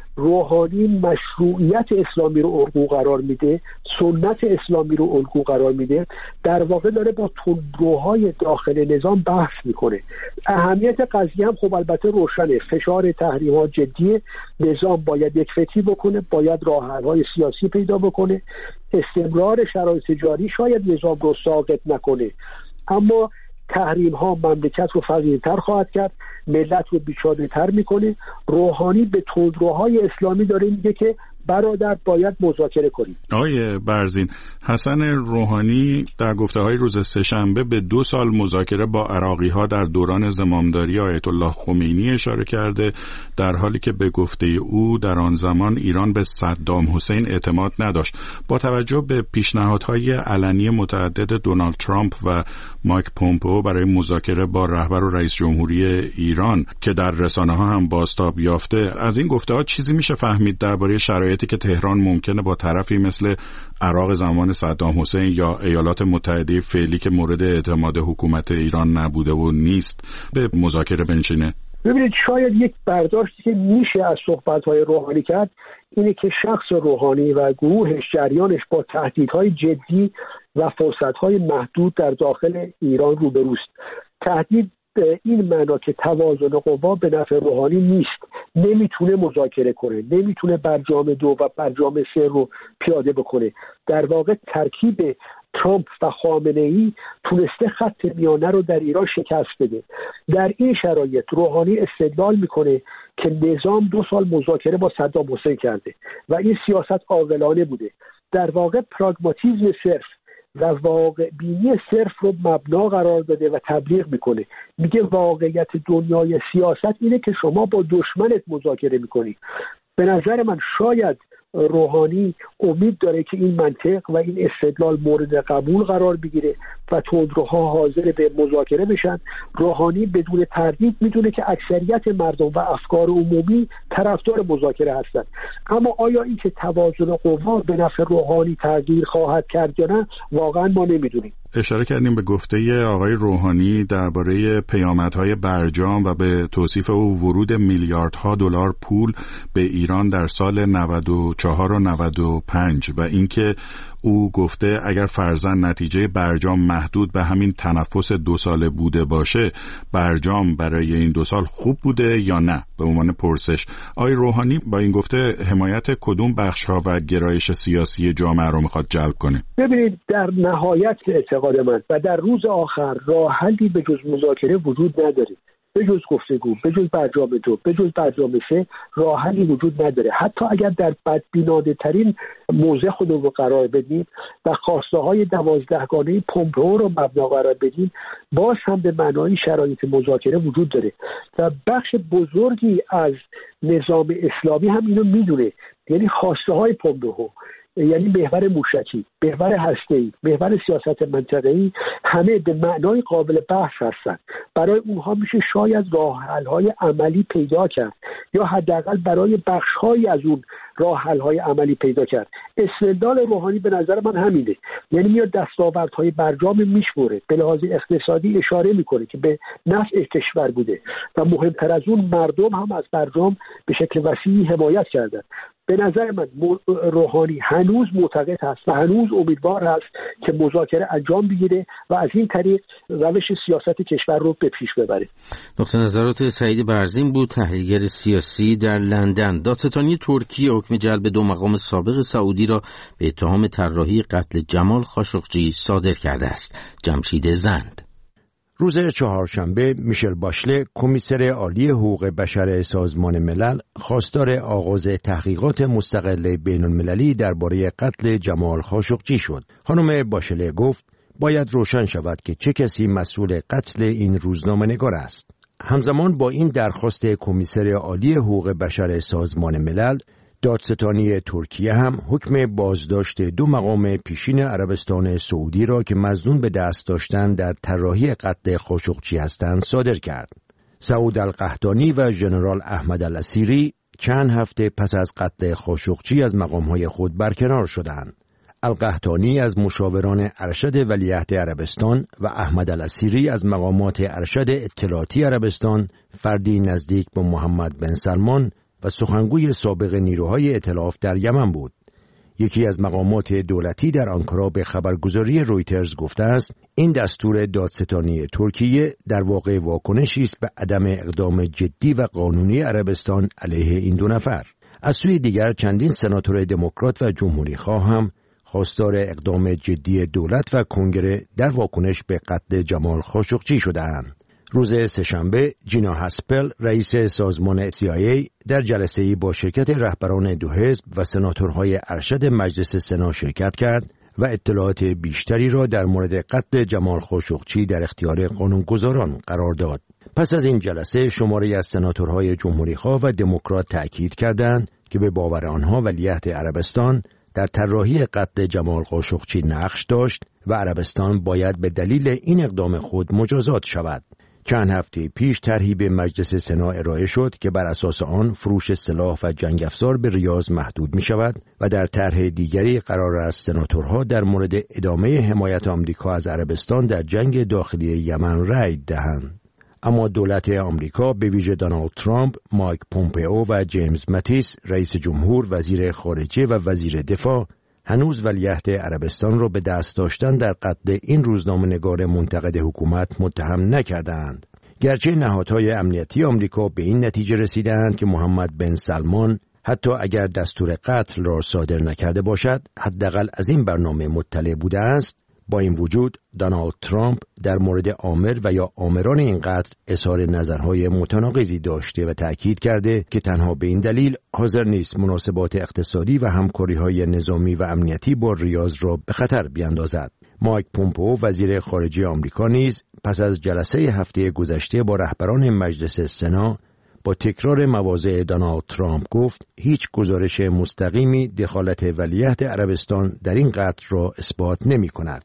روحانی مشروعیت اسلامی رو الگو قرار میده، سنت اسلامی رو الگو قرار میده، در واقع داره با تندروهای داخل نظام بحث میکنه. اهمیت قضیه هم خب البته روشنه، فشار تحریم‌ها جدیه، نظام باید یک فتی بکنه، باید راه‌حل‌های سیاسی پیدا بکنه، استمرار شرایط جاری شاید نظام رو ساقط نکنه، اما تحریم ها مملکت رو فقیرتر خواهد کرد، ملت رو بیچاره‌تر میکنه. روحانی به تندروهای اسلامی داره میگه که برادر باید مذاکره کنیم. آقای برزین، حسن روحانی در گفته‌های روز سه‌شنبه به دو سال مذاکره با عراقی‌ها در دوران زمامداری آیت الله خمینی اشاره کرده، در حالی که به گفته او در آن زمان ایران به صدام حسین اعتماد نداشت. با توجه به پیشنهادهای علنی متعدد دونالد ترامپ و مایک پومپئو برای مذاکره با رهبر و رئیس جمهوری ایران که در رسانه‌ها هم بازتاب یافته، از این گفته‌ها چیزی میشه فهمید درباره شرایط که تهران ممکنه با طرفی مثل عراق زمان صدام حسین یا ایالات متحده فعلی که مورد اعتماد حکومت ایران نبوده و نیست به مذاکره بنشینه؟ ببینید، شاید یک برداشتی که میشه از صحبت‌های روحانی کرد اینه که شخص روحانی و گروهش جریانش با تهدیدهای جدی و فرصت‌های محدود در داخل ایران روبروست. تهدید به این معنا که توازن قوا به نفع روحانی نیست، نمیتونه مذاکره کنه، نمیتونه برجام دو و برجام سه رو پیاده بکنه. در واقع ترکیب ترامپ و خامنه‌ای تونسته خط میانه رو در ایران شکست بده. در این شرایط روحانی استدلال میکنه که نظام دو سال مذاکره با صدام حسین کرده و این سیاست عاقلانه بوده. در واقع پراگماتیسم صرف و واقع بینی صرف رو مبنا قرار داده و تبلیغ میکنه. میگه واقعیت دنیای سیاست اینه که شما با دشمنت مذاکره میکنی. به نظر من شاید روحانی امید داره که این منطق و این استدلال مورد قبول قرار بگیره و تندروها حاضر به مذاکره بشن. روحانی بدون تردید میدونه که اکثریت مردم و افکار عمومی طرفدار مذاکره هستند، اما آیا این که توازن قوا به نفع روحانی تغییر خواهد کرد یا نه واقعا ما نمیدونیم. اشاره کردیم به گفته آقای روحانی درباره پیامدهای برجام و به توصیف او ورود میلیاردها دلار پول به ایران در سال نود و چهار و نود و پنج و اینکه او گفته اگر فرضاً نتیجه برجام محدود به همین تنفس دو ساله بوده باشه، برجام برای این دو سال خوب بوده یا نه؟ به عنوان پرسش، آقای روحانی با این گفته حمایت کدوم بخش‌ها و گرایش سیاسی جامعه رو میخواد جلب کنه؟ ببینید، در نهایت اعتقاد من و در روز آخر راه حلی به جز مذاکره وجود نداره، به جز گفتگو، به جز برجام دو، به جز برجام سه راه حلی وجود نداره. حتی اگر در بدبینانه ترین موضع خودمون رو قرار بدیم و خواسته های دوازدهگانه پومپئو رو مبنا قرار بدیم، باز هم به معنای شرایط مذاکره وجود داره و بخش بزرگی از نظام اسلامی هم اینو میدونه. یعنی خواسته های پومپئو، یعنی محور موشکی، محور هسته‌ای، محور سیاست منطقه‌ای، همه به معنای قابل بحث هستند. برای اونها میشه شاید راه حل‌های عملی پیدا کرد یا حداقل برای بخش‌هایی از اون راه حل‌های عملی پیدا کرد. استدلال روحانی به نظر من همینه، یعنی میاد دستاوردهای برجام میشموره، به لحاظ اقتصادی اشاره میکنه که به نفع کشور بوده و مهمتر از اون مردم هم از برجام به شکل وسیعی حمایت کردند. به نظر من روحانی هنوز معتقد هست و هنوز امیدوار هست که مذاکره انجام بگیره و از این طریق روش سیاست کشور رو به پیش ببره. نقطه نظرات سعید برزین بود، تحلیلگر سیاسی در لندن. دادستانی ترکیه حکم جلب دو مقام سابق سعودی را به اتهام طراحی قتل جمال خاشقجی صادر کرده است. جمشید زند. روز چهارشنبه میشل باشله، کمیسر عالی حقوق بشر سازمان ملل، خواستار آغاز تحقیقات مستقل بین المللی درباره قتل جمال خاشقجی شد. خانم باشله گفت باید روشن شود که چه کسی مسئول قتل این روزنامه‌نگار است. همزمان با این درخواست کمیسر عالی حقوق بشر سازمان ملل، دادستانی ترکیه هم حکم بازداشت دو مقام پیشین عربستان سعودی را که مظنون به دست داشتن در طراحی قتل خاشقجی هستند صادر کرد. سعود القحطانی و ژنرال احمد الاسیری چند هفته پس از قتل خاشقچی از مقامهای خود برکنار شدند. القحطانی از مشاوران ارشد ولیعهد عربستان و احمد الاسیری از مقامات ارشد اطلاعاتی عربستان، فردی نزدیک به محمد بن سلمان و سخنگوی سابق نیروهای ائتلاف در یمن بود. یکی از مقامات دولتی در آنکارا به خبرگزاری رویترز گفته است این دستور دادستانی ترکیه در واقع واکنشی است به عدم اقدام جدی و قانونی عربستان علیه این دو نفر. از سوی دیگر چندین سناتور دموکرات و جمهوری خواه هم خواستار اقدام جدی دولت و کنگره در واکنش به قتل جمال خاشقچی شده‌اند. روز سه‌شنبه جینا هاسپل رئیس سازمان سی آی ای در جلسه‌ای با شرکت رهبران دو حزب و سناتورهای ارشد مجلس سنا شرکت کرد و اطلاعات بیشتری را در مورد قتل جمال خاشقچی در اختیار قانونگذاران قرار داد. پس از این جلسه شماری از سناتورهای جمهوری‌خواه و دموکرات تأکید کردند که به باور آنها ولیعهد عربستان در طراحی قتل جمال خاشقچی نقش داشت و عربستان باید به دلیل این اقدام خود مجازات شود. چند هفته پیش طرحی به مجلس سنا ارائه شد که بر اساس آن فروش سلاح و جنگ افزار به ریاض محدود می شود و در طرح دیگری قرار است سناتورها در مورد ادامه حمایت آمریکا از عربستان در جنگ داخلی یمن رأی دهند. اما دولت آمریکا به ویژه دونالد ترامپ، مایک پومپئو و جیمز ماتیس رئیس جمهور، وزیر خارجه و وزیر دفاع هنوز ولیعهد عربستان را به دست داشتن در قتل این روزنامه‌نگار منتقد حکومت متهم نکردند. گرچه نهادهای امنیتی آمریکا به این نتیجه رسیدند که محمد بن سلمان حتی اگر دستور قتل را صادر نکرده باشد حداقل از این برنامه مطلع بوده است، با این وجود دونالد ترامپ در مورد آمر و یا آمران این قتل اظهار نظرهای متناقضی داشته و تأکید کرده که تنها به این دلیل حاضر نیست مناسبات اقتصادی و همکاری‌های نظامی و امنیتی با ریاض را به خطر بیاندازد. مایک پومپئو وزیر خارجه آمریکا نیز پس از جلسه هفته گذشته با رهبران مجلس سنا با تکرار مواضع دونالد ترامپ گفت هیچ گزارش مستقیمی دخالت ولیعهد عربستان در این قتل را اثبات نمی‌کند.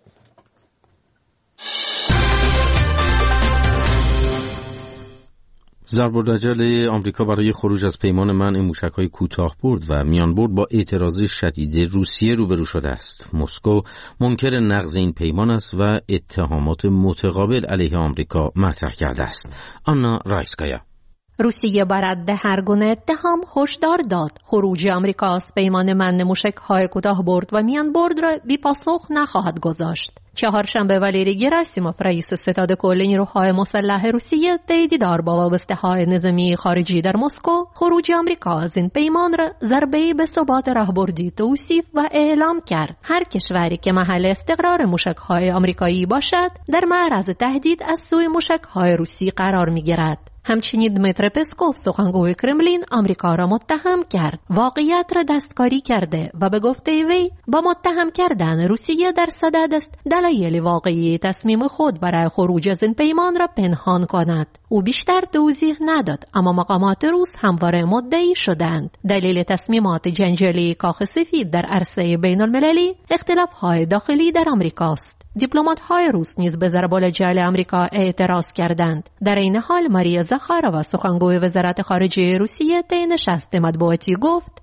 ضرب الرجل آمریکا برای خروج از پیمان منع موشک‌های کوتاه‌برد و میانبرد با اعتراض شدید روسیه روبرو شده است. مسکو منکر نقض این پیمان است و اتهامات متقابل علیه آمریکا مطرح کرده است. آنا رایسکایا. روسیه بر رد هر گونه اتهام هشدار داد خروج آمریکا از پیمان منع موشک‌های کوتاه‌برد و میانبرد را بی‌پاسخ نخواهد گذاشت. چهارشنبه والیری گراسیموف رئیس ستاد کل نیروهای مسلح روسیه در دیدار با وابسته‌های نظامی خارجی در مسکو خروج آمریکا از این پیمان را ضربه‌ای به ثبات راهبردی توصیف و اعلام کرد. هر کشوری که محل استقرار موشک‌های آمریکایی باشد در معرض تهدید از سوی موشک‌های روسی قرار می‌گیرد. همچنین دمیتر پسکوف سخنگوی کرملین آمریکا را متهم کرد واقعیت را دستکاری کرده و به گفته وی با متهم کردن روسیه در صدد است دلایل واقعی تصمیم خود برای خروج از این پیمان را پنهان کند. او بیشتر توضیح نداد، اما مقامات روس همواره مدعی شدند دلیل تصمیمات جنجالی کاخ سفید در عرصه بین المللی اختلاف‌های داخلی در آمریکاست. دیپلمات‌های روس نیز به ضرب الجل آمریکا اعتراض کردند. در این حال ماریا زاخارова سخنگوی وزارت خارجه روسیه طی نشست مطبوعاتی گفت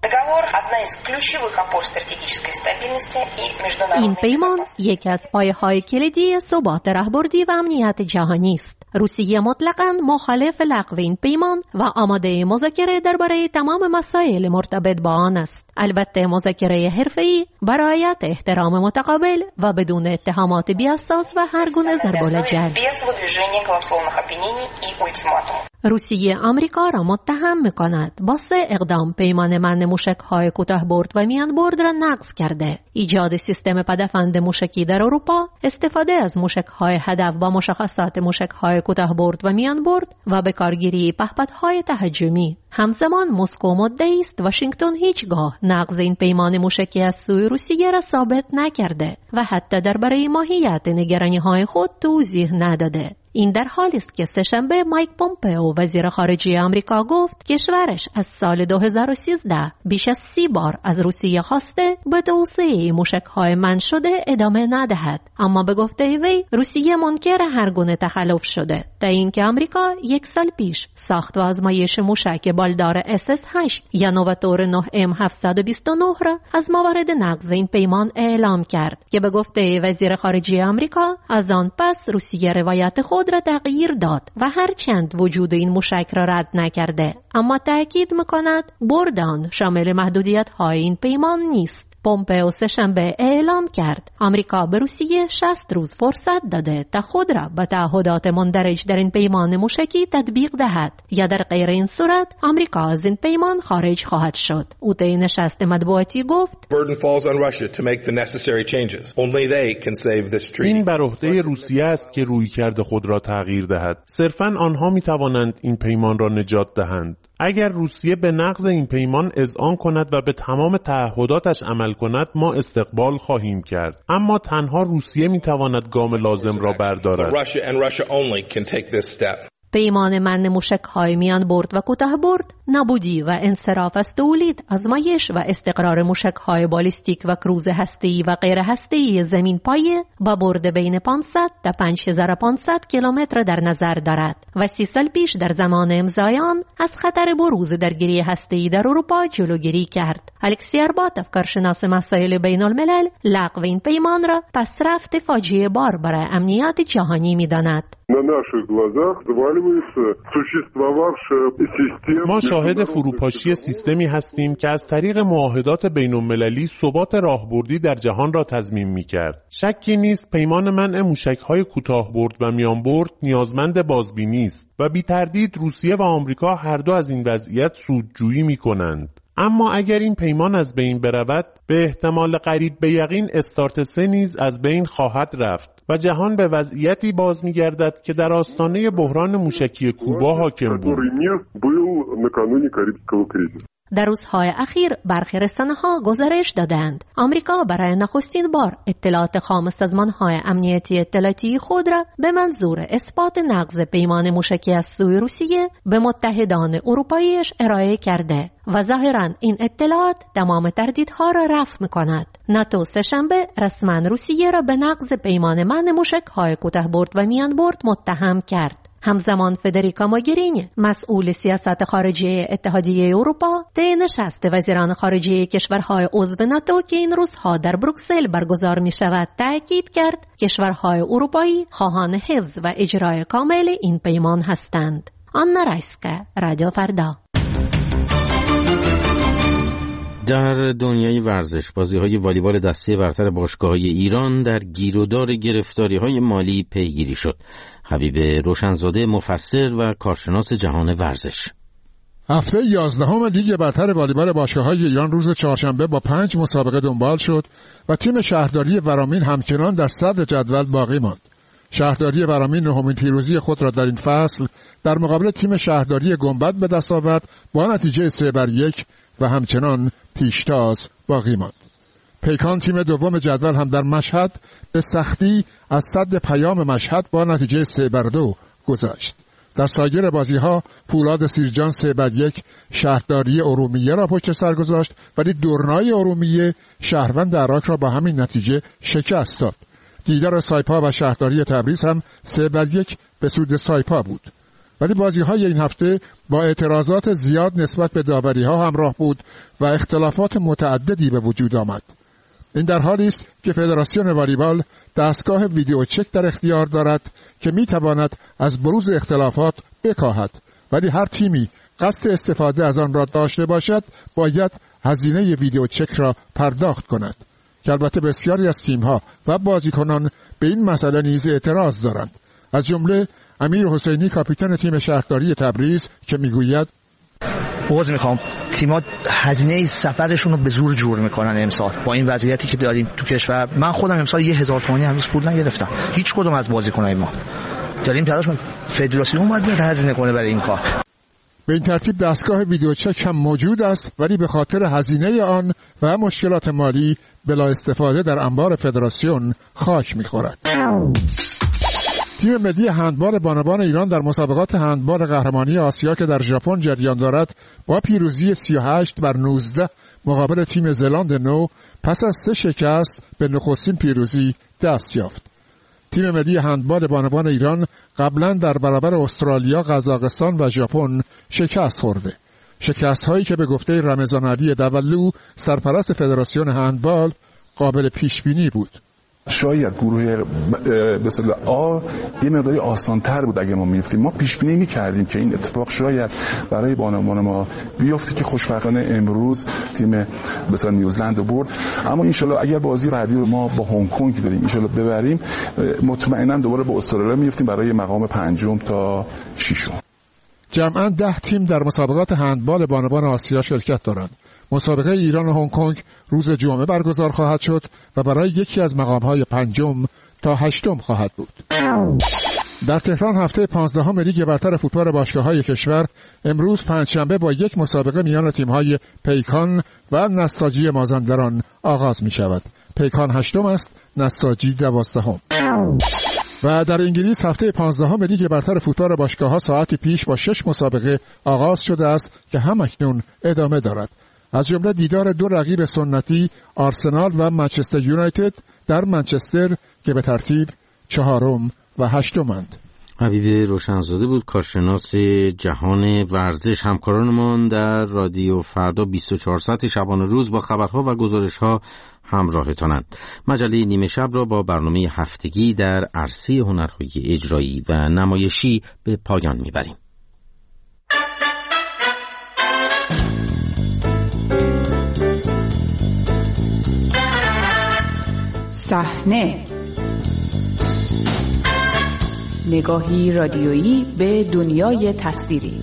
این پیمان یکی از پایه‌های کلیدی ثبات راهبردی و امنیت جهانی است. روسیه مطلقاً مخالف لغو این پیمان و آماده مذاکره درباره تمام مسائل مرتبط با آن است. البته مذاکره حرفه‌ای با رعایت احترام متقابل و بدون اتهامات بی‌اساس و هر گونه ضرب الجل. روسیه آمریکا را متهم می‌کند با سه اقدام پیمان منع موشک‌های کوتاه‌برد و میانبرد را نقض کرده: ایجاد سیستم پدافند موشکی در اروپا، استفاده از موشک‌های هدف با مشخصات موشک‌های کوتاه‌برد و میانبرد و به کارگیری پهپادهای تهاجمی. همزمان مسکو مدعی است واشنگتن هیچگاه نقض این پیمان موشکی از سوی روسیه را ثابت نکرده و حتی درباره ماهیت نگرانی‌های خود توضیح نداده. این در حالی است که سه‌شنبه مایک پومپئو وزیر خارجه آمریکا گفت کشورش از سال دو هزار و سیزده بیش از سی بار از روسیه خواسته به توسعه موشک‌های من شده ادامه ندهد، اما به گفته وی روسیه منکر هر گونه تخلف شده تا اینکه آمریکا یک سال پیش ساخت و آزمایش موشک بالدار اس اس هشت یا نواتور نه ام هفتصد و بیست و نه را از موارد نقض این پیمان اعلام کرد که به گفته وزیر خارجه آمریکا از آن پس روسیه روایت خود را تغییر داد و هرچند وجود این موشک را رد نکرده اما تأکید می‌کند برد آن شامل محدودیت‌های این پیمان نیست. پومپئو سه‌شنبه اعلام کرد آمریکا به روسیه شصت روز فرصت داده تا خود را به تعهدات مندرج در این پیمان موشکی تطبیق دهد یا در غیر این صورت آمریکا از این پیمان خارج خواهد شد. او طی نشست مطبوعاتی گفت این بر عهده روسیه است که رویکرد خود را تغییر دهد. صرفاً آنها می توانند این پیمان را نجات دهند. اگر روسیه به نقض این پیمان اذعان کند و به تمام تعهداتش عمل کند ما استقبال خواهیم کرد، اما تنها روسیه میتواند گام لازم را بردارد. پیمان من موشک‌های میان برد و کوتاه برد نابودی و انصراف از تولید، آزمایش و استقرار موشک‌های بالیستیک و کروز هسته‌ای و غیر هسته‌ای زمین پایه با برد بین پانصد تا پنج هزار و پانصد کیلومتر در نظر دارد و سی سال پیش در زمان امضای آن از خطر بروز درگیری هسته‌ای در اروپا جلوگیری کرد. الکسی ارباتوف کارشناس مسائل بین‌الملل لغو این پیمان را پسرفت فاجعه بار برای امنیت جهانی می‌داند. ما شاهد فروپاشی سیستمی هستیم که از طریق معاهدات بین‌المللی ثبات راهبردی در جهان را تضمین می‌کرد. شکی نیست پیمان منع موشک‌های کوتاه برد و میان برد نیازمند بازبینی است و بی تردید روسیه و آمریکا هر دو از این وضعیت سودجویی می‌کنند. اما اگر این پیمان از بین برود به احتمال قریب به یقین استارت سه نیز از بین خواهد رفت و جهان به وضعیتی باز می‌گردد که در آستانه بحران موشکی کوبا حاکم بود. در روزهای اخیر برخی رسانه‌ها گزارش دادند آمریکا برای نخستین بار اطلاعات خام سازمان‌های امنیتی اطلاعاتی خود را به منظور اثبات نقض پیمان موشکی از سوی روسیه به متحدان اروپاییش ارائه کرده و ظاهراً این اطلاعات تمام تردیدها را رفع می‌کند. ناتو سه‌شنبه رسما روسیه را به نقض پیمان منع موشک‌های کوتاه برد و میان برد متهم کرد. همزمان فدریکا موگرینی مسئول سیاست خارجی اتحادیه اروپا طی نشست وزیران خارجه کشورهای عضو ناتو که این روزها در بروکسل برگزار می شود تاکید کرد کشورهای اروپایی خواهان حفظ و اجرای کامل این پیمان هستند. آنا رایسکا، رادیو فردا. در دنیای ورزش بازی‌های والیبال دسته برتر باشگاه‌های ایران در گیرودار گرفتاری‌های مالی پیگیری شد. حبیب روشنزاده مفسر و کارشناس جهان ورزش. هفته یازدهم لیگ برتر والیبال باشگاه‌های ایران روز چهارشنبه با پنج مسابقه دنبال شد و تیم شهرداری ورامین همچنان در صدر جدول باقی ماند. شهرداری ورامین نهمین پیروزی خود را در این فصل در مقابل تیم شهرداری گنبد به دست آورد با نتیجه سه بر یک و همچنان پیشتاز باقی ماند. پیکان تیم دوم جدول هم در مشهد به سختی از سد پیام مشهد با نتیجه سه بر دو گذشت. در سایر بازی‌ها فولاد سیرجان سه بر یک شهرداری ارومیه را پشت سر گذاشت ولی دورنای ارومیه شهروند عراق را با همین نتیجه شکست داد. دیدار سایپا و شهرداری تبریز هم سه بر یک به سود سایپا بود. ولی بازی‌های این هفته با اعتراضات زیاد نسبت به داوری‌ها همراه بود و اختلافات متعددی به وجود آمد. این در حالی است که فدراسیون والیبال دستگاه ویدیو چک در اختیار دارد که می‌تواند از بروز اختلافات بکاهد، ولی هر تیمی قصد استفاده از آن را داشته باشد باید هزینه ویدیو چک را پرداخت کند که البته بسیاری از تیم‌ها و بازیکنان به این مسئله نیز اعتراض دارند. از جمله امیر حسینی کاپیتان تیم شهرداری تبریز که میگوید باز میخوام تیم‌ها هزینه سفرشون رو به زور جور میکنن امسال با این وضعیتی که داریم تو کشور. من خودم امسال یه هزار تومانی هنوز پول نگرفتم، هیچ کدوم از بازیکنای ما. داریم تلاش می‌کنیم فدراسیون باید بیاد هزینه کنه برای این کار. به این ترتیب دستگاه ویدیو چک هم موجود است ولی به خاطر هزینه آن و مشکلات مالی بلا استفاده در انبار فدراسیون خاک میخورد. تیم ملی هندبال بانوان ایران در مسابقات هندبال قهرمانی آسیا که در ژاپن جریان دارد با پیروزی سی و هشت بر نوزده مقابل تیم زلاند نو پس از سه شکست به نخستین پیروزی دست یافت. تیم ملی هندبال بانوان ایران قبلا در برابر استرالیا، قزاقستان و ژاپن شکست خورده. شکست هایی که به گفته رمضان علی دولو سرپرست فدراسیون هندبال قابل پیش بینی بود. شاید گروه به اصطلاح آ یه مقداری آسان‌تر بود اگه ما می‌افتیم. ما پیش بینی می‌کردیم که این اتفاق شاید برای بانوان ما بیفته که خوشبختانه امروز تیم به اصطلاح نیوزلند رو برد. اما ان شاءالله اگر بازی بعدی رو ما با هنگ کنگ داریم ان شاءالله ببریم، مطمئنا دوباره با استرالیا می‌افتیم برای مقام پنجم تا ششم. جمعاً ده تیم در مسابقات هندبال بانوان آسیا شرکت دارند. مسابقه ایران و هنگ کنگ روز جمعه برگزار خواهد شد و برای یکی از مقام‌های پنجم تا هشتم خواهد بود. در تهران هفته پانزدهم لیگ برتر فوتبال باشگاه‌های کشور امروز پنجشنبه با یک مسابقه میان تیم‌های پیکان و نساجی مازندران آغاز می‌شود. پیکان هشتم است، نساجی دوازدهم. و در انگلیس هفته پانزدهم لیگ برتر فوتبال باشگاه‌ها ساعتی پیش با شش مسابقه آغاز شده است که همکنون ادامه دارد. از جمله دیدار دو رقیب سنتی آرسنال و منچستر یونایتد در منچستر که به ترتیب چهارم و هشتمند. حبیب روشنزاده بود کارشناس جهان ورزش. همکارانمان در رادیو فردا بیست و چهار ساعت شبانه روز با خبرها و گزارش‌ها همراهتانند. مجله نیمه شب را با برنامه هفتگی در عرصه هنرهای اجرایی و نمایشی به پایان میبریم. صحنه، نگاهی رادیویی به دنیای تصویری.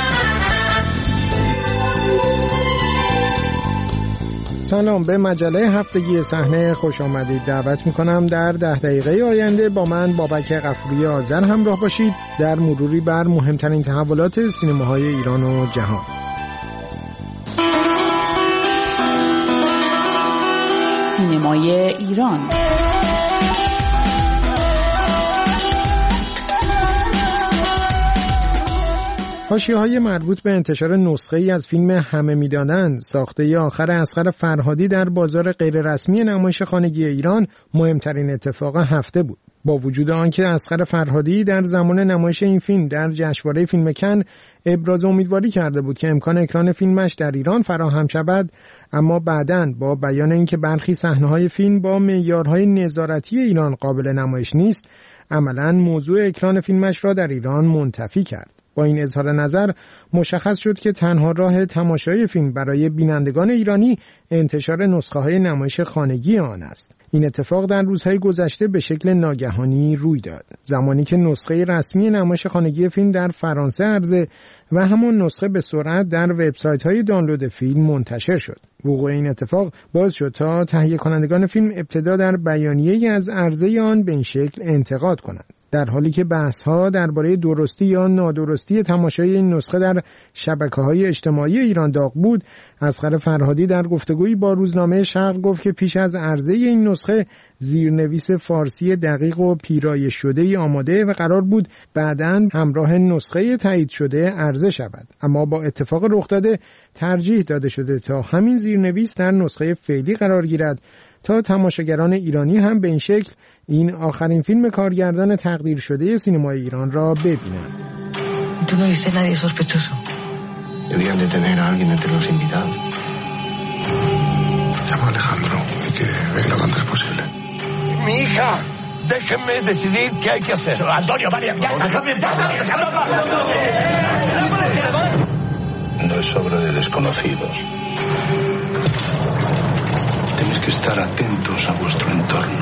سلام، به مجله هفتگی صحنه خوش آمدید. دعوت میکنم در ده دقیقه آینده با من بابک غفوری آذر همراه باشید در مروری بر مهمترین تحولات سینماهای ایران و جهان. سینمای ایران. حاشیه‌های مربوط به انتشار نسخه‌ای از فیلم همه می‌دانند ساخته آخر اصغر فرهادی در بازار غیررسمی نمایش خانگی ایران مهمترین اتفاق هفته بود. با وجود آنکه اصغر فرهادی در زمان نمایش این فیلم در جشنواره فیلم کن ابراز امیدواری کرده بود که امکان اکران فیلمش در ایران فراهم شود، اما بعداً با بیان اینکه برخی صحنه‌های فیلم با معیارهای نظارتی ایران قابل نمایش نیست، عملاً موضوع اکران فیلمش را در ایران منتفی کرد. با این اظهار نظر مشخص شد که تنها راه تماشای فیلم برای بینندگان ایرانی انتشار نسخه‌های نمایش خانگی آن است. این اتفاق در روزهای گذشته به شکل ناگهانی روی داد، زمانی که نسخه رسمی نمایش خانگی فیلم در فرانسه عرضه و همون نسخه به سرعت در وبسایت‌های دانلود فیلم منتشر شد. وقوع این اتفاق باعث شد تا تهیه کنندگان فیلم ابتدا در بیانیه‌ای از عرضه آن به این شکل انتقاد کنند، در حالی که بحث‌ها درباره درستی یا نادرستی تماشای این نسخه در شبکه‌های اجتماعی ایران داغ بود. اصغر فرهادی در گفتگویی با روزنامه شرق گفت که پیش از عرضه این نسخه زیرنویس فارسی دقیق و پیرایش شده‌ای آماده و قرار بود بعداً همراه نسخه تایید شده عرضه شود، اما با اتفاق رخ داده ترجیح داده شده تا همین زیرنویس در نسخه فعلی قرار گیرد تا تماشاگران ایرانی هم به این شکل این آخرین فیلم کارگردان تقدیر شده سینمای ایران را ببینند. ¿Tú no viste nadie sospechoso? Debían de tener a alguien entre los invitados. Llama a Alejandro y que venga lo antes posible. Mi hija, déjenme decidir qué hay que hacer. Antonio, vale, ya está, déjame en paz. No es obra de desconocidos. Tenéis que estar atentos a vuestro entorno.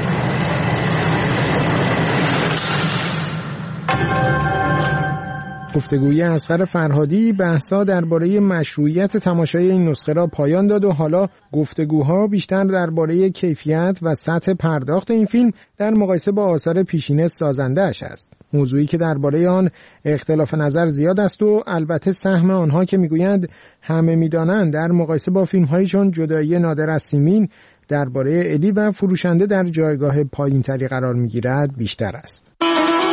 گفتگوی اصغر فرهادی بحثا درباره مشروعیت تماشای این نسخه را پایان داد و حالا گفتگوها بیشتر درباره کیفیت و سطح پرداخت این فیلم در مقایسه با آثار پیشین سازنده‌اش است. موضوعی که درباره آن اختلاف نظر زیاد است و البته سهم آنها که میگویند همه میدانند در مقایسه با فیلم‌هایی چون جدایی نادر از سیمین درباره الی و فروشنده در جایگاه پایین‌تری قرار می‌گیرد بیشتر است.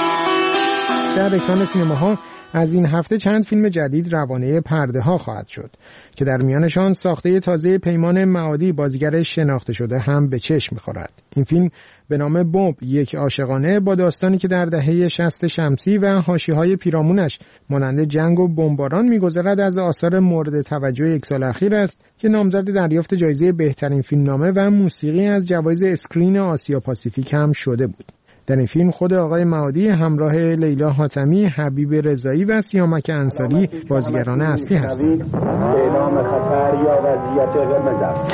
در اکران سینماها از این هفته چند فیلم جدید روانه پرده ها خواهد شد که در میانشان ساخته تازه پیمان معادی بازیگر شناخته شده هم به چشم می‌خورد. این فیلم به نام بمب یک عاشقانه با داستانی که در دهه شصت شمسی و حاشیه‌های پیرامونش مانند جنگ و بمباران می‌گذرد از آثار مورد توجه یک سال اخیر است که نامزد دریافت جایزه بهترین فیلمنامه و موسیقی از جوایز اسکرین آسیا پاسیفیک هم شده بود. در این فیلم خود آقای معادی همراه لیلا حاتمی، حبیب رضایی و سیامک انصاری بازیگران اصلی هستند. اعلام خطر یا وضعیت قرمز.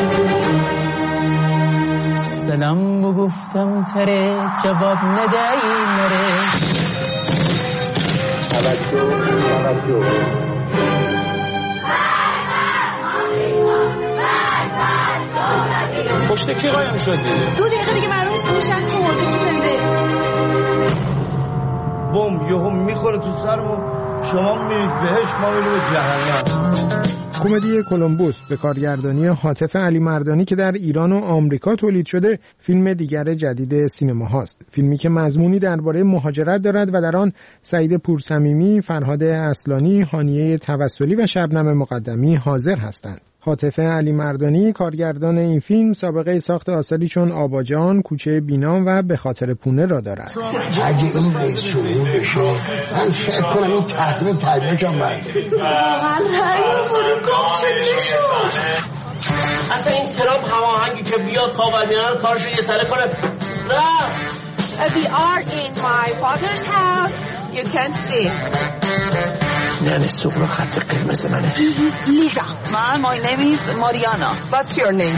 سلام و گفتم تره جواب ندهی نره. توجه توجه. پشت کی قایم شدی؟ دو دقیقه دیگه معلوم نیست میشن تو مرده کی زنده. بمب یهو میخوره تو سرمون، شما میرید بهش، ما میریم به جهنم. کمدی کولومبوس به کارگردانی حاتف علی مردانی که در ایران و آمریکا تولید شده فیلم دیگر جدید سینما هاست. فیلمی که مضمونی درباره مهاجرت دارد و در آن سعید پورصمیمی، فرهاد اصلانی، هانیه توسلی و شبنم مقدمی حاضر هستند. حاتف علی مردانی کارگردان این فیلم سابقه ساخت آثاری چون آباجان، کوچه بینام و به خاطر پونه را دارد. اگه این رئیس جمهور بشه من فکر کنم این تحریم تحریمش هم برده. واقعا رأی بوده گفت چه نشد. اصلا این ترامپ هماهنگی که بیاد خاورمیانه رو کارشو یه سره کنه. رفت. We are in my father's house. You can see. نه سوبرا خط قرمز منه. لیزا. من my name is Mariana. What's your name?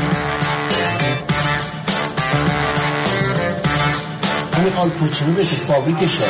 همین آل پوچینو به فابریکشه.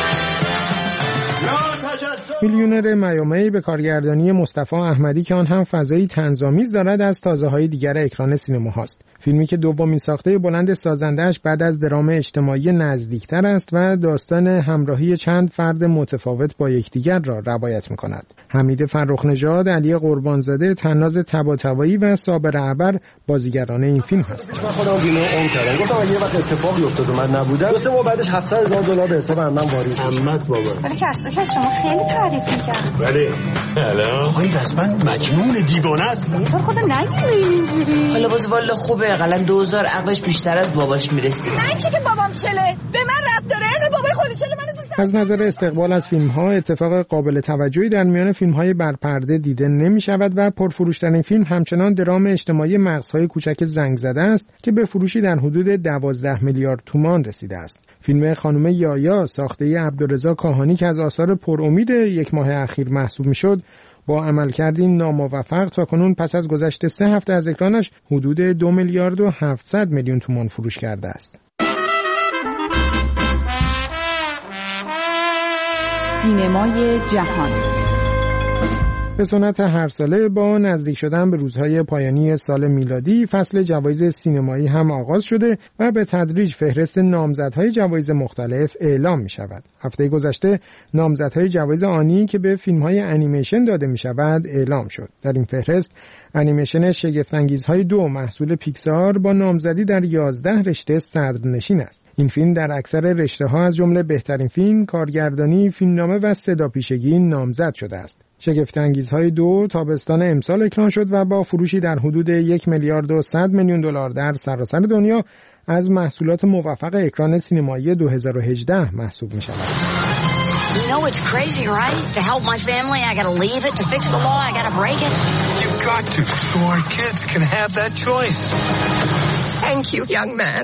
میلیونر میامی به کارگردانی مصطفی احمدی که آن هم فضایی طنزآمیز دارد از تازه‌های دیگر اکران سینما هاست. فیلمی که دومین ساخته بلند سازنده‌اش بعد از درام اجتماعی نزدیکتر است و داستان همراهی چند فرد متفاوت با یکدیگر را روایت می‌کند. حمید فرخ‌نژاد، علی قربانزاده، طناز طباطبایی و صابر عبر بازیگران این فیلم هستند. من خودم بیمه اون کردم. گفتم یه وقت اتفاقی افتاد و من نبودم. دو سه ماه بعدش هفتصد هزار دلار به حساب عمم واریز شد. عمت بابا. ولی کسر کس شما خیلی تعریف می‌کرد. بله. سلام. آقای دستمن مجنون دیوانه است. تو خدا نگیری اینجوری. حالا باز والا خوبه، حداقل دو هزار عقلش بیشتر از باباش میرسید. من چه که بابام چله به من ربط داره؟ نه بابای خودت چله منو تو. از نظر استقبال از فیلم‌ها اتفاق قابل توجهی در میان فیلم‌های برپرده دیده نمی‌شود و پرفروش‌ترین فیلم همچنان درام اجتماعی مغزهای کوچک زنگ زده است که به فروشی در حدود دوازده میلیارد تومان رسیده است. فیلم خانم یایا ساخته عبدالرضا کاهانی که از آثار پرامید یک ماه اخیر محسوب می‌شد با عملکردی ناموفق تاکنون پس از گذشت سه هفته از اکرانش حدود دو میلیارد و هفتصد میلیون تومان فروش کرده است. سینمای جهان به سنت هر ساله با نزدیک شدن به روزهای پایانی سال میلادی فصل جوایز سینمایی هم آغاز شده و به تدریج فهرست نامزدهای جوایز مختلف اعلام می شود. هفته گذشته نامزدهای جوایز آنی که به فیلمهای انیمیشن داده می شود اعلام شد. در این فهرست انیمیشن شگفت‌انگیزهای دو محصول پیکسار با نامزدی در یازده رشته صدرنشین است. این فیلم در اکثر رشته‌ها از جمله بهترین فیلم، کارگردانی، فیلمنامه و صداپیشگی نامزد شده است. شگفت‌انگیزهای دو تابستان امسال اکران شد و با فروشی در حدود یک میلیارد و صد میلیون دلار در سراسر دنیا از محصولات موفق اکران سینمایی دو هزار و هجده محسوب می شود. You know it's crazy, right? To help my family, I gotta leave it. To fix the law, I gotta break it. You've got to, so our kids can have that choice. Thank you, young man.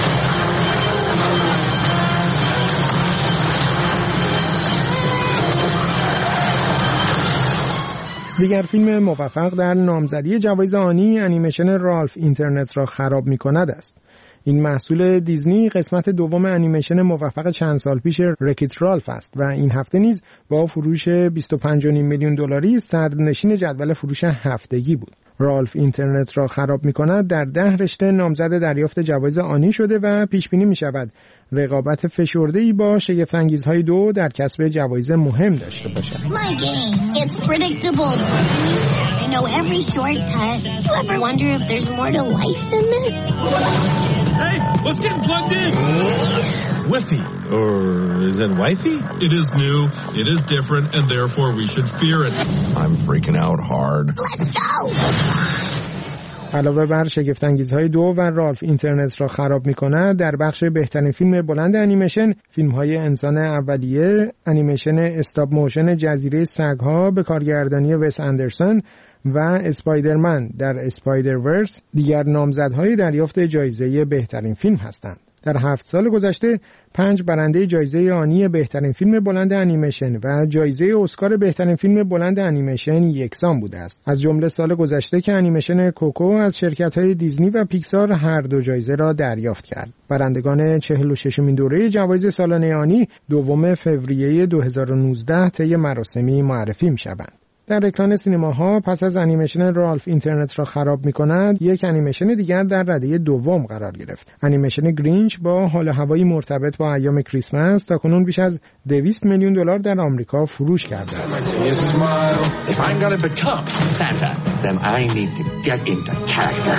دیگر فیلم موفق در نامزدی جوایز آنی انیمیشن رالف اینترنت را خراب می کند است. این محصول دیزنی قسمت دوم انیمیشن موفق چند سال پیش رکیت رالف است و این هفته نیز با فروش بیست و پنج و نیم میلیون دلاری صدرنشین جدول فروش هفتگی بود. رالف اینترنت را خراب می کند در ده رشته نامزد دریافت جوایز آنی شده و پیش بینی می شود رقابت فشرده‌ای با شگفت‌انگیزهای دو در کسب جوایز مهم داشته باشد. My game, it's predictable. I know every shortcut. You ever wonder if there's more to life than this? Hey, let's get plugged in. Whiffy, or is it wifey? It is new, it is different, and therefore we should fear it. I'm freaking out hard. Let's go! علاوه بر شگفت‌انگیزهای دو و رالف اینترنت را خراب می‌کند، در بخش بهترین فیلم بلند انیمیشن، فیلم‌های انسان اولیه، انیمیشن استاپ موشن جزیره سگ‌ها به کارگردانی وس اندرسون و اسپایدرمن در اسپایدرورس دیگر نامزدهای دریافت جایزه بهترین فیلم هستند. در هفت سال گذشته پنج برنده جایزه آنی بهترین فیلم بلند انیمیشن و جایزه اسکار بهترین فیلم بلند انیمیشن یکسان بوده است. از جمله سال گذشته که انیمیشن کوکو از شرکت‌های دیزنی و پیکسار هر دو جایزه را دریافت کرد. برندگان چهل و ششمین دوره جوایز سالانه آنی دوم فوریه دو هزار و نوزده طی مراسمی معرفی می‌شوند. در اکران سینماها پس از انیمیشن رالف اینترنت را خراب می‌کند، یک انیمیشن دیگر در رده دوم قرار گرفت. انیمیشن گرینچ با حال و هوایی مرتبط با ایام کریسمس تاکنون بیش از دویست میلیون دلار در آمریکا فروش کرده است. If I'm going to become Santa, then I need to get into character.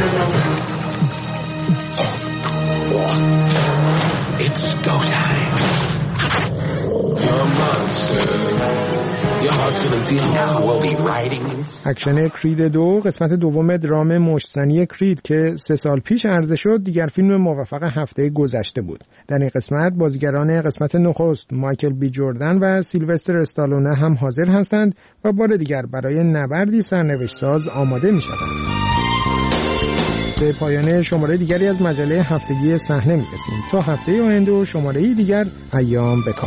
It's go time. You're a monster. اکشن کرید دو قسمت دوم درام مشت‌زنی کرید که سه سال پیش عرضه شد دیگر فیلم موفق هفته گذشته بود. در این قسمت بازیگران قسمت نخست مایکل بی جردن و سیلوستر استالونه هم حاضر هستند و بار دیگر برای نبردی سرنوشت ساز آماده می شوند. به پایان شماره دیگری از مجله هفتگی صحنه می رسیم. تا هفته آینده و شماره دیگر، ایام بکام.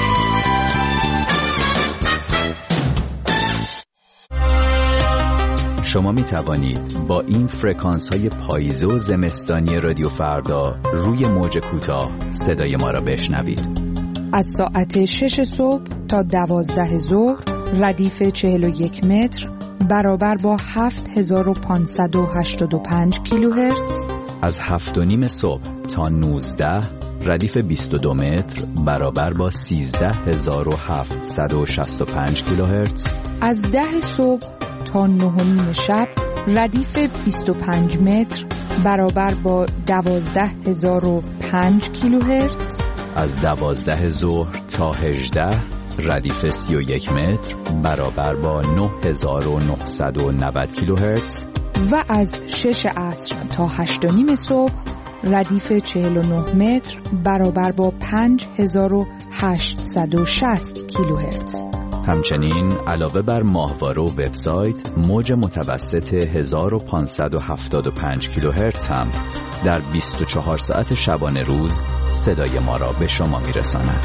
شما می توانید با این فرکانس های پاییزه و زمستانی رادیو فردا روی موج کوتاه صدای ما را بشنوید. از ساعت شش صبح تا دوازده ظهر ردیف چهل و یک متر برابر با هفت هزار و پانصد و هشتاد و پنج کیلوهرتز. از هفت و نیم صبح تا نوزده ردیف بیست و دو متر برابر با سیزده هزار و هفتصد و شصت و پنج کیلوهرتز. از ده صبح تا نه و نیم شب ردیف بیست و پنج متر برابر با دوازده هزار و پنج کیلوهرتز. از دوازده ظهر تا هجده ردیف سی و یک متر برابر با نه هزار و نهصد و نود کیلوهرتز. و از شش عصر تا هشت و نیم صبح ردیف چهل و نه متر برابر با پنج هزار و هشتصد و شصت کیلوهرتز. همچنین علاوه بر ماهواره و وبسایت، موج متوسط هزار و پانصد و هفتاد و پنج کیلوهرتز هم در بیست و چهار ساعت شبانه روز صدای ما را به شما میرساند.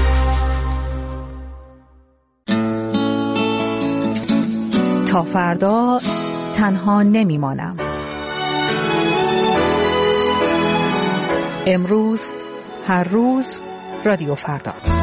تا فردا تنها نمیمانم. امروز، هر روز، رادیو فردا.